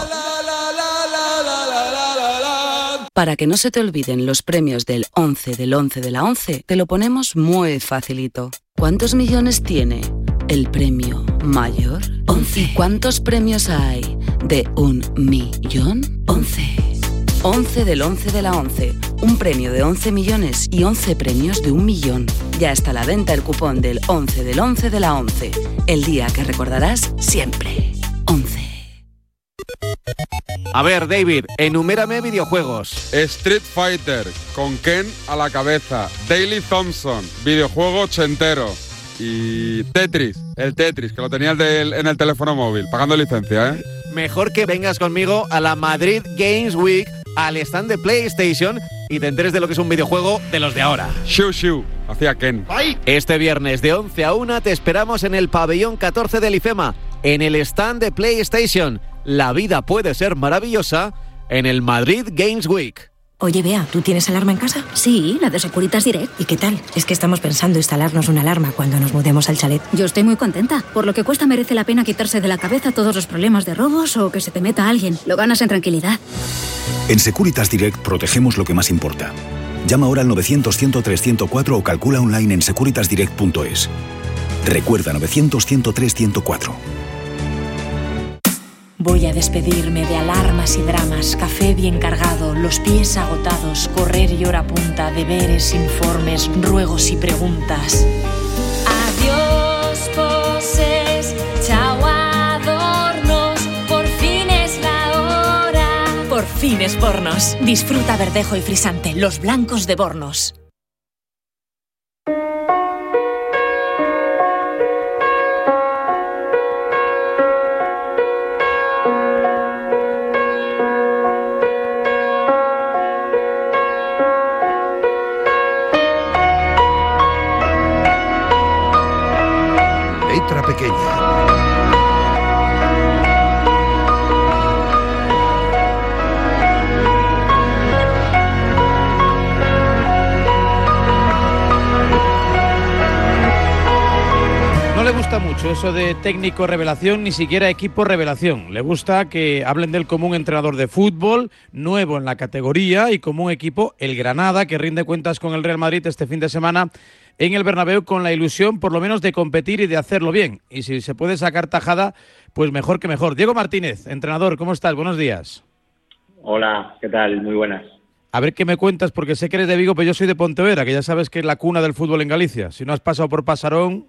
Para que no se te olviden los premios del 11 del 11 de la 11, te lo ponemos muy facilito. ¿Cuántos millones tiene el premio mayor? 11. ¿Y cuántos premios hay de 1 millón? 11. 11 del 11 de la 11. Un premio de 11 millones y 11 premios de 1 millón. Ya está a la venta el cupón del 11 del 11 de la 11. El día que recordarás siempre. 11. A ver, David, enumérame videojuegos. Street Fighter, con Ken a la cabeza. Daley Thompson, videojuego ochentero. Y Tetris, el Tetris, que lo tenía en el teléfono móvil, pagando licencia, ¿eh? Mejor que vengas conmigo a la Madrid Games Week, al stand de PlayStation, y te enteres de lo que es un videojuego de los de ahora. Shoo, hacía Ken. Este viernes de 11 a 1 te esperamos en el pabellón 14 del IFEMA, en el stand de PlayStation. La vida puede ser maravillosa en el Madrid Games Week. Oye, Bea, ¿tú tienes alarma en casa? Sí, la de Securitas Direct. ¿Y qué tal? Es que estamos pensando instalarnos una alarma cuando nos mudemos al chalet. Yo estoy muy contenta. Por lo que cuesta merece la pena quitarse de la cabeza todos los problemas de robos o que se te meta alguien. Lo ganas en tranquilidad. En Securitas Direct protegemos lo que más importa. Llama ahora al 900-103-104 o calcula online en securitasdirect.es. Recuerda 900-103-104. Voy a despedirme de alarmas y dramas, café bien cargado, los pies agotados, correr y hora punta, deberes, informes, ruegos y preguntas. Adiós, poses, chao adornos, por fin es la hora. Por fin es Bornos. Disfruta Verdejo y Frisante, los blancos de Bornos. Letra pequeña. No le gusta mucho eso de técnico revelación, ni siquiera equipo revelación. Le gusta que hablen del común entrenador de fútbol, nuevo en la categoría, y como un equipo, el Granada, que rinde cuentas con el Real Madrid este fin de semana en el Bernabéu, con la ilusión por lo menos de competir y de hacerlo bien. Y si se puede sacar tajada, pues mejor que mejor. Diego Martínez, entrenador, ¿cómo estás? Buenos días. Hola, ¿qué tal? Muy buenas. A ver qué me cuentas, porque sé que eres de Vigo, pero yo soy de Pontevedra, que ya sabes que es la cuna del fútbol en Galicia. Si no has pasado por Pasarón...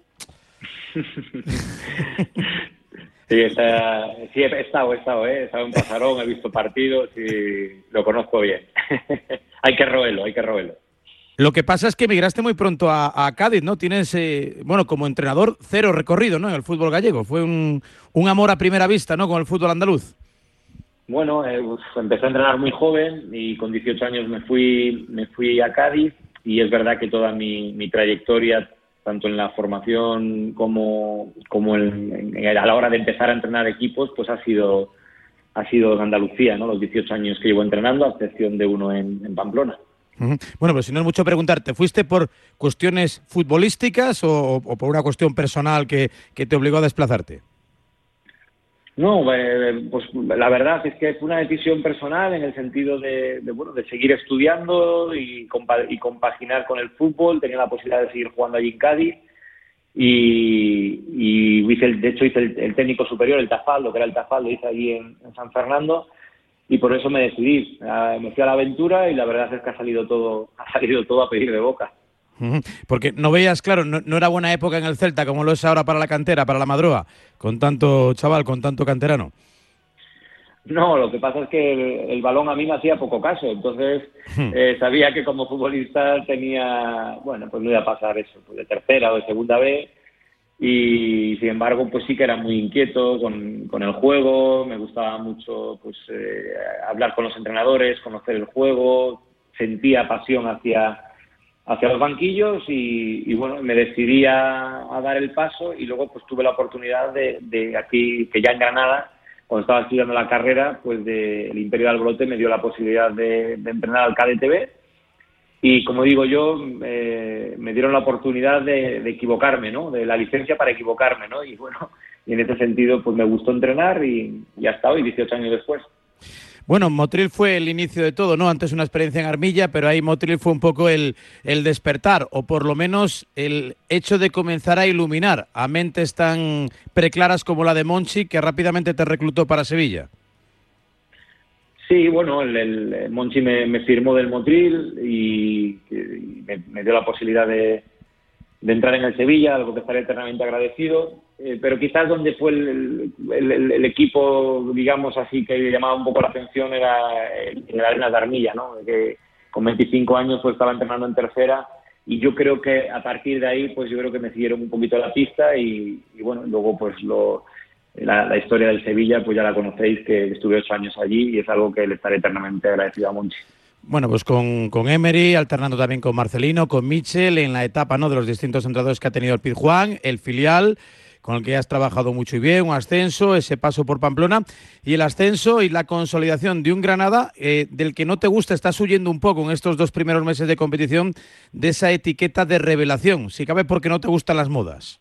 Sí, he estado en Pasarón, he visto partidos y lo conozco bien. Hay que roerlo. Lo que pasa es que emigraste muy pronto a Cádiz, ¿no? Tienes, como entrenador, cero recorrido, ¿no? En el fútbol gallego. Fue un amor a primera vista, ¿no? Con el fútbol andaluz. Bueno, empecé a entrenar muy joven y con 18 años me fui a Cádiz, y es verdad que toda mi trayectoria, tanto en la formación como a la hora de empezar a entrenar equipos, pues ha sido en Andalucía, ¿no? Los 18 años que llevo entrenando, a excepción de uno en Pamplona. Bueno, pero si no es mucho preguntar, ¿te fuiste por cuestiones futbolísticas o por una cuestión personal que te obligó a desplazarte? No, pues la verdad es que fue una decisión personal, en el sentido de seguir estudiando y compaginar con el fútbol. Tenía la posibilidad de seguir jugando allí en Cádiz y hice el técnico superior, el TAFAL, lo que era el TAFAL, lo hice allí en San Fernando, y por eso me decidí. Me fui a la aventura y la verdad es que ha salido todo a pedir de boca. Porque no veías, claro, no era buena época en el Celta como lo es ahora para la cantera, para la Madroa, con tanto chaval, con tanto canterano. No, lo que pasa es que el balón a mí me hacía poco caso, entonces sabía que como futbolista tenía, pues no iba a pasar eso, pues de tercera o de segunda B, y sin embargo pues sí que era muy inquieto con el juego. Me gustaba mucho hablar con los entrenadores, conocer el juego, sentía pasión hacia los banquillos y bueno, me decidí a dar el paso, y luego pues tuve la oportunidad de aquí, que ya en Granada, cuando estaba estudiando la carrera, pues el Imperio de Albolote me dio la posibilidad de entrenar al KDTB, y como digo yo, me dieron la oportunidad de equivocarme, ¿no? De la licencia para equivocarme, ¿no? Y bueno, y en ese sentido pues me gustó entrenar y hasta hoy, 18 años después. Bueno, Motril fue el inicio de todo, ¿no? Antes una experiencia en Armilla, pero ahí Motril fue un poco el despertar, o por lo menos el hecho de comenzar a iluminar a mentes tan preclaras como la de Monchi, que rápidamente te reclutó para Sevilla. Sí, bueno, el Monchi me firmó del Motril y me dio la posibilidad de entrar en el Sevilla, algo que estaré eternamente agradecido. Pero quizás donde fue el equipo, digamos así, que llamaba un poco la atención era el Arenas de Armilla, ¿no? Que con 25 años pues estaba entrenando en tercera, y yo creo que a partir de ahí pues yo creo que me siguieron un poquito la pista y bueno, luego pues la historia del Sevilla pues ya la conocéis, que estuve 8 años allí y es algo que le estaré eternamente agradecido a Monchi. Bueno, pues con Emery, alternando también con Marcelino, con Michel, en la etapa, ¿no?, de los distintos entrenadores que ha tenido el Pizjuán, el filial, con el que has trabajado mucho y bien, un ascenso, ese paso por Pamplona, y el ascenso y la consolidación de un Granada del que no te gusta, estás huyendo un poco en estos 2 primeros meses de competición de esa etiqueta de revelación, si cabe porque no te gustan las modas.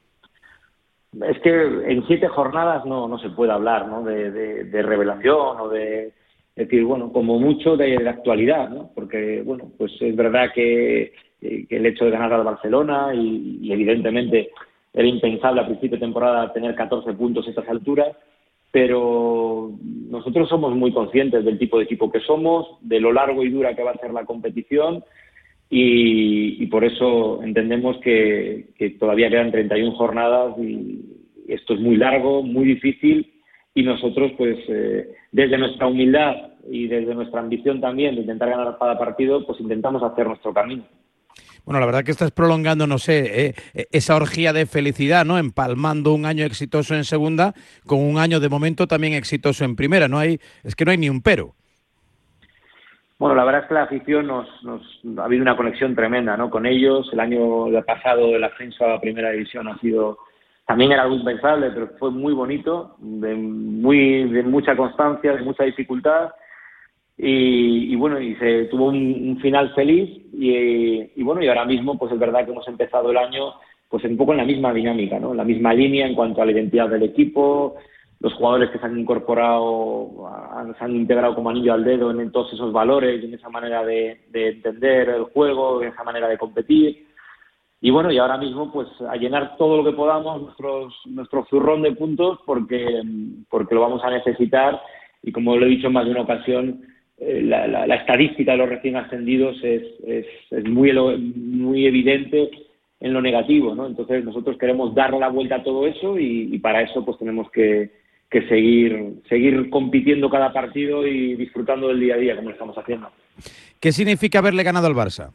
Es que en 7 jornadas no se puede hablar, ¿no?, de revelación o de Es decir, bueno, como mucho de la actualidad, ¿no? Porque, bueno, pues es verdad que el hecho de ganar al Barcelona y evidentemente era impensable a principio de temporada tener 14 puntos a estas alturas, pero nosotros somos muy conscientes del tipo de equipo que somos, de lo largo y dura que va a ser la competición y por eso entendemos que todavía quedan 31 jornadas y esto es muy largo, muy difícil. Y nosotros, pues, desde nuestra humildad y desde nuestra ambición también de intentar ganar cada partido, pues intentamos hacer nuestro camino. Bueno, la verdad que estás prolongando, no sé, esa orgía de felicidad, ¿no? Empalmando un año exitoso en segunda con un año de momento también exitoso en primera. Es que no hay ni un pero. Bueno, la verdad es que la afición ha habido una conexión tremenda, ¿no? Con ellos. El año pasado el ascenso a la primera división también era algo impensable, pero fue muy bonito, de mucha constancia, de mucha dificultad y bueno, y se tuvo un final feliz y bueno, y ahora mismo pues es verdad que hemos empezado el año pues un poco en la misma dinámica, ¿no? En la misma línea en cuanto a la identidad del equipo, los jugadores que se han incorporado, se han integrado como anillo al dedo en todos esos valores, en esa manera de entender el juego, en esa manera de competir. Y bueno, y ahora mismo pues a llenar todo lo que podamos nuestro zurrón de puntos porque lo vamos a necesitar y como lo he dicho en más de una ocasión, la estadística de los recién ascendidos es muy evidente en lo negativo, ¿no? Entonces nosotros queremos darle la vuelta a todo eso y para eso pues tenemos que seguir compitiendo cada partido y disfrutando del día a día como lo estamos haciendo. ¿Qué significa haberle ganado al Barça?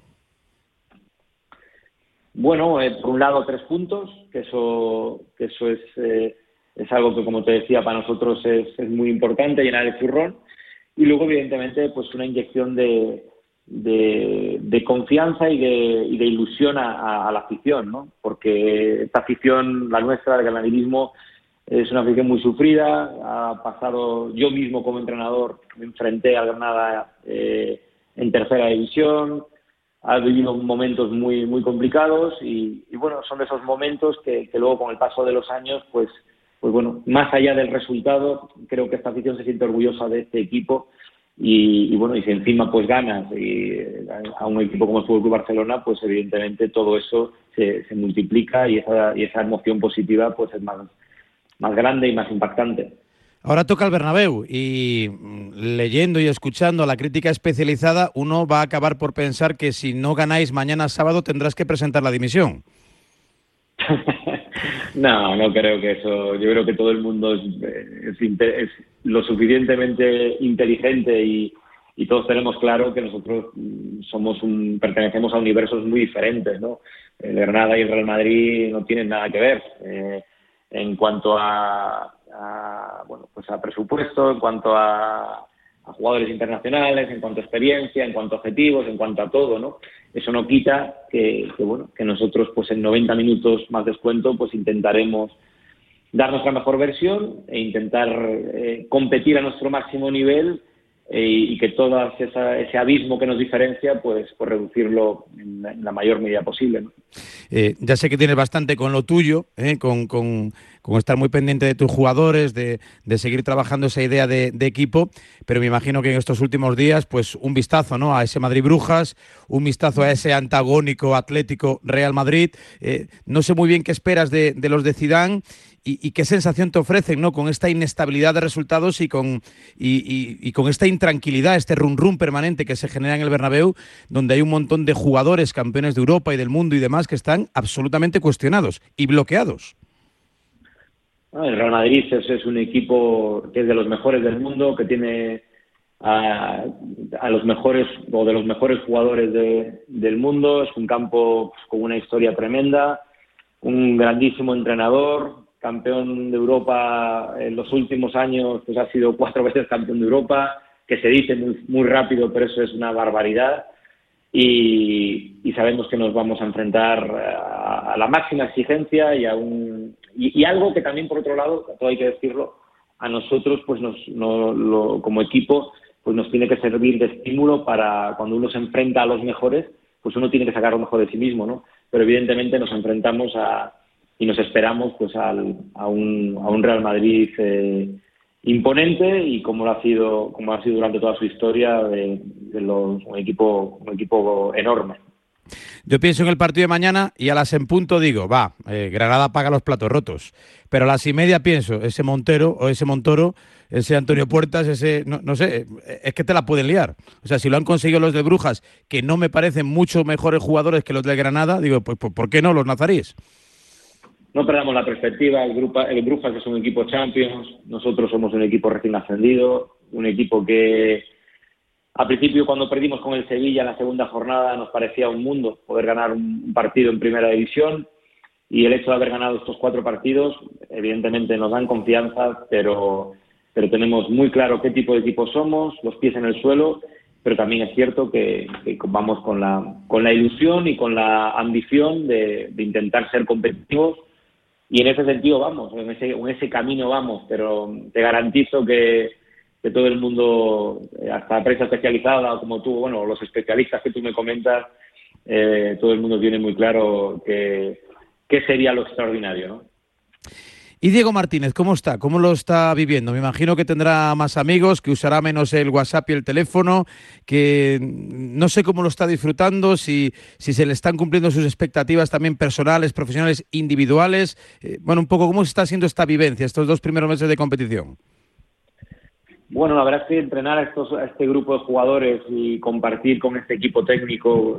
Bueno, por un lado 3 puntos, que eso es algo que, como te decía, para nosotros es muy importante, llenar el zurrón. Y luego, evidentemente, pues una inyección de confianza y de ilusión a la afición, ¿no? Porque esta afición, la nuestra, del granadinismo, es una afición muy sufrida. Ha pasado, yo mismo como entrenador, me enfrenté al Granada en tercera división. Ha vivido momentos muy muy complicados y bueno, son de esos momentos que luego con el paso de los años, pues bueno, más allá del resultado, creo que esta afición se siente orgullosa de este equipo y bueno, y si encima pues ganas a un equipo como el Fútbol Club Barcelona, pues evidentemente todo eso se multiplica y esa emoción positiva pues es más grande y más impactante. Ahora toca el Bernabéu y leyendo y escuchando a la crítica especializada, uno va a acabar por pensar que si no ganáis mañana sábado tendrás que presentar la dimisión. No creo que eso. Yo creo que todo el mundo es lo suficientemente inteligente y todos tenemos claro que nosotros pertenecemos a universos muy diferentes, ¿no? El Granada y el Real Madrid no tienen nada que ver en cuanto a presupuesto, en cuanto a jugadores internacionales, en cuanto a experiencia, en cuanto a objetivos, en cuanto a todo, ¿no? Eso no quita que nosotros pues en 90 minutos más descuento pues intentaremos dar nuestra mejor versión e intentar competir a nuestro máximo nivel y que todo ese abismo que nos diferencia pues reducirlo en la mayor medida posible, ¿no? Ya sé que tienes bastante con lo tuyo, con estar muy pendiente de tus jugadores, de seguir trabajando esa idea de equipo, pero me imagino que en estos últimos días pues un vistazo, ¿no?, a ese Madrid-Brujas, un vistazo a ese antagónico Atlético Real Madrid. No sé muy bien qué esperas de los de Zidane y qué sensación te ofrecen, ¿no?, con esta inestabilidad de resultados y con esta intranquilidad, este run-run permanente que se genera en el Bernabéu, donde hay un montón de jugadores campeones de Europa y del mundo y demás que están absolutamente cuestionados y bloqueados. El Real Madrid es un equipo que es de los mejores del mundo, que tiene a los mejores o de los mejores jugadores del mundo. Es un campo con una historia tremenda, un grandísimo entrenador, campeón de Europa en los últimos años, pues ha sido 4 veces campeón de Europa, que se dice muy rápido, pero eso es una barbaridad. Y sabemos que nos vamos a enfrentar a la máxima exigencia y algo que también, por otro lado, todo hay que decirlo, a nosotros pues como equipo pues nos tiene que servir de estímulo para cuando uno se enfrenta a los mejores, pues uno tiene que sacar lo mejor de sí mismo, ¿no? Pero evidentemente nos enfrentamos y nos esperamos pues a un Real Madrid imponente y como ha sido durante toda su historia un equipo enorme. Yo pienso en el partido de mañana y a las en punto digo, Granada paga los platos rotos. Pero a las y media pienso, ese Montero o ese Montoro, ese Antonio Puertas, no sé, es que te la pueden liar. O sea, si lo han conseguido los de Brujas, que no me parecen mucho mejores jugadores que los de Granada, digo, pues ¿por qué no los nazaríes? No perdamos la perspectiva, el Brujas es un equipo Champions, nosotros somos un equipo recién ascendido, un equipo que al principio cuando perdimos con el Sevilla en la segunda jornada nos parecía un mundo poder ganar un partido en primera división y el hecho de haber ganado estos 4 partidos evidentemente nos dan confianza, pero tenemos muy claro qué tipo de equipo somos, los pies en el suelo, pero también es cierto que vamos con la ilusión y con la ambición de intentar ser competitivos. Y en ese sentido vamos, en ese camino vamos, pero te garantizo que todo el mundo, hasta la prensa especializada como tú, los especialistas que tú me comentas, todo el mundo tiene muy claro qué sería lo extraordinario, ¿no? Y Diego Martínez, ¿cómo está? ¿Cómo lo está viviendo? Me imagino que tendrá más amigos, que usará menos el WhatsApp y el teléfono, que no sé cómo lo está disfrutando, si se le están cumpliendo sus expectativas también personales, profesionales, individuales. Un poco, ¿cómo está siendo esta vivencia, estos 2 primeros meses de competición? Bueno, la verdad es que entrenar a este grupo de jugadores y compartir con este equipo técnico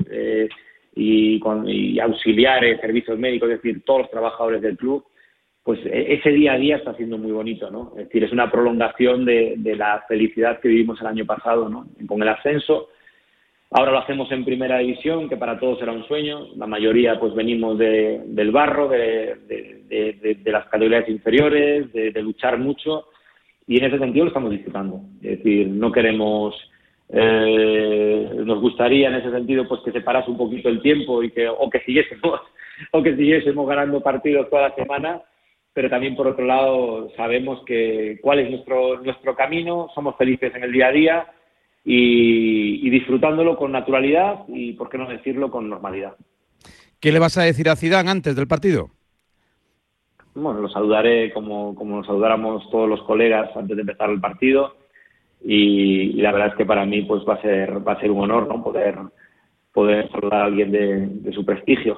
y auxiliares, servicios médicos, es decir, todos los trabajadores del club, pues ese día a día está siendo muy bonito, ¿no? Es decir, es una prolongación de la felicidad que vivimos el año pasado, ¿no? Con el ascenso. Ahora lo hacemos en primera división, que para todos era un sueño. La mayoría pues venimos del barro, de las categorías inferiores, de luchar mucho. Y en ese sentido lo estamos disfrutando. Es decir, no queremos... nos gustaría en ese sentido pues que se parase un poquito el tiempo o que siguiésemos ganando partidos toda la semana. Pero también, por otro lado, sabemos cuál es nuestro camino, somos felices en el día a día y disfrutándolo con naturalidad y, por qué no decirlo, con normalidad. ¿Qué le vas a decir a Zidane antes del partido? Bueno, lo saludaré como nos saludáramos todos los colegas antes de empezar el partido y la verdad es que para mí pues va a ser un honor, ¿no? poder saludar a alguien de su prestigio.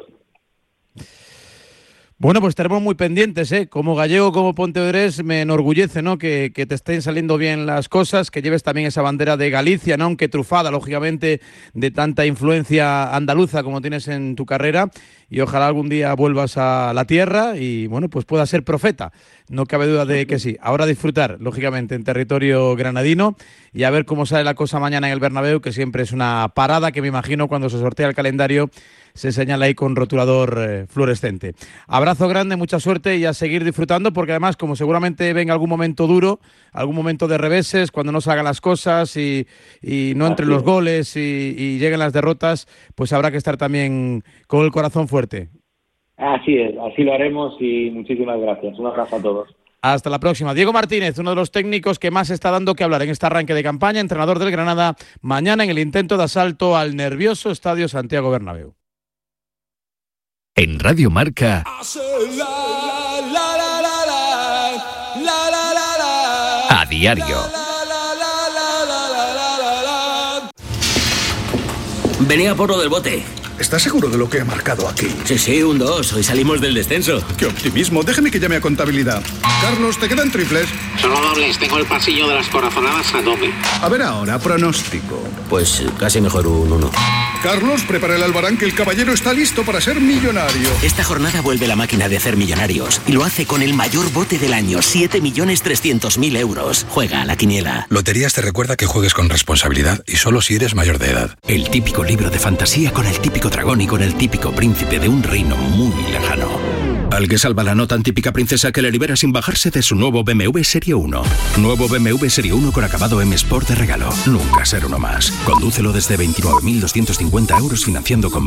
Bueno, pues estaremos muy pendientes, ¿eh? Como gallego, como pontevedrés, me enorgullece, ¿no? Que te estén saliendo bien las cosas, que lleves también esa bandera de Galicia, ¿no? Aunque trufada, lógicamente, de tanta influencia andaluza como tienes en tu carrera. Y ojalá algún día vuelvas a la tierra y, bueno, pues puedas ser profeta. No cabe duda de que sí. Ahora disfrutar, lógicamente, en territorio granadino y a ver cómo sale la cosa mañana en el Bernabéu, que siempre es una parada que me imagino cuando se sortea el calendario se señala ahí con rotulador fluorescente. Abrazo grande, mucha suerte y a seguir disfrutando, porque además, como seguramente venga algún momento duro, algún momento de reveses, cuando no salgan las cosas y no entren los goles y lleguen las derrotas, pues habrá que estar también con el corazón fuerte. Así es, así lo haremos y muchísimas gracias. Un abrazo a todos. Hasta la próxima. Diego Martínez, uno de los técnicos que más está dando que hablar en este arranque de campaña, entrenador del Granada, mañana en el intento de asalto al nervioso Estadio Santiago Bernabéu. En Radio Marca, a diario. Venía por lo del bote. ¿Estás seguro de lo que he marcado aquí? Sí, un 2. Hoy salimos del descenso. ¡Qué optimismo! Déjeme que llame a contabilidad. Carlos, ¿te quedan triples? Solo dobles. Tengo el pasillo de las corazonadas a tope. A ver ahora, pronóstico. Pues casi mejor un 1. Carlos, prepara el albarán que el caballero está listo para ser millonario. Esta jornada vuelve la máquina de hacer millonarios y lo hace con el mayor bote del año, 7.300.000 euros. Juega a la quiniela. Loterías te recuerda que juegues con responsabilidad y solo si eres mayor de edad. El típico libro de fantasía con el típico dragón y con el típico príncipe de un reino muy lejano. Al que salva la no tan típica princesa que le libera sin bajarse de su nuevo BMW Serie 1. Nuevo BMW Serie 1 con acabado M Sport de regalo. Nunca ser uno más. Condúcelo desde 29.250 euros financiando con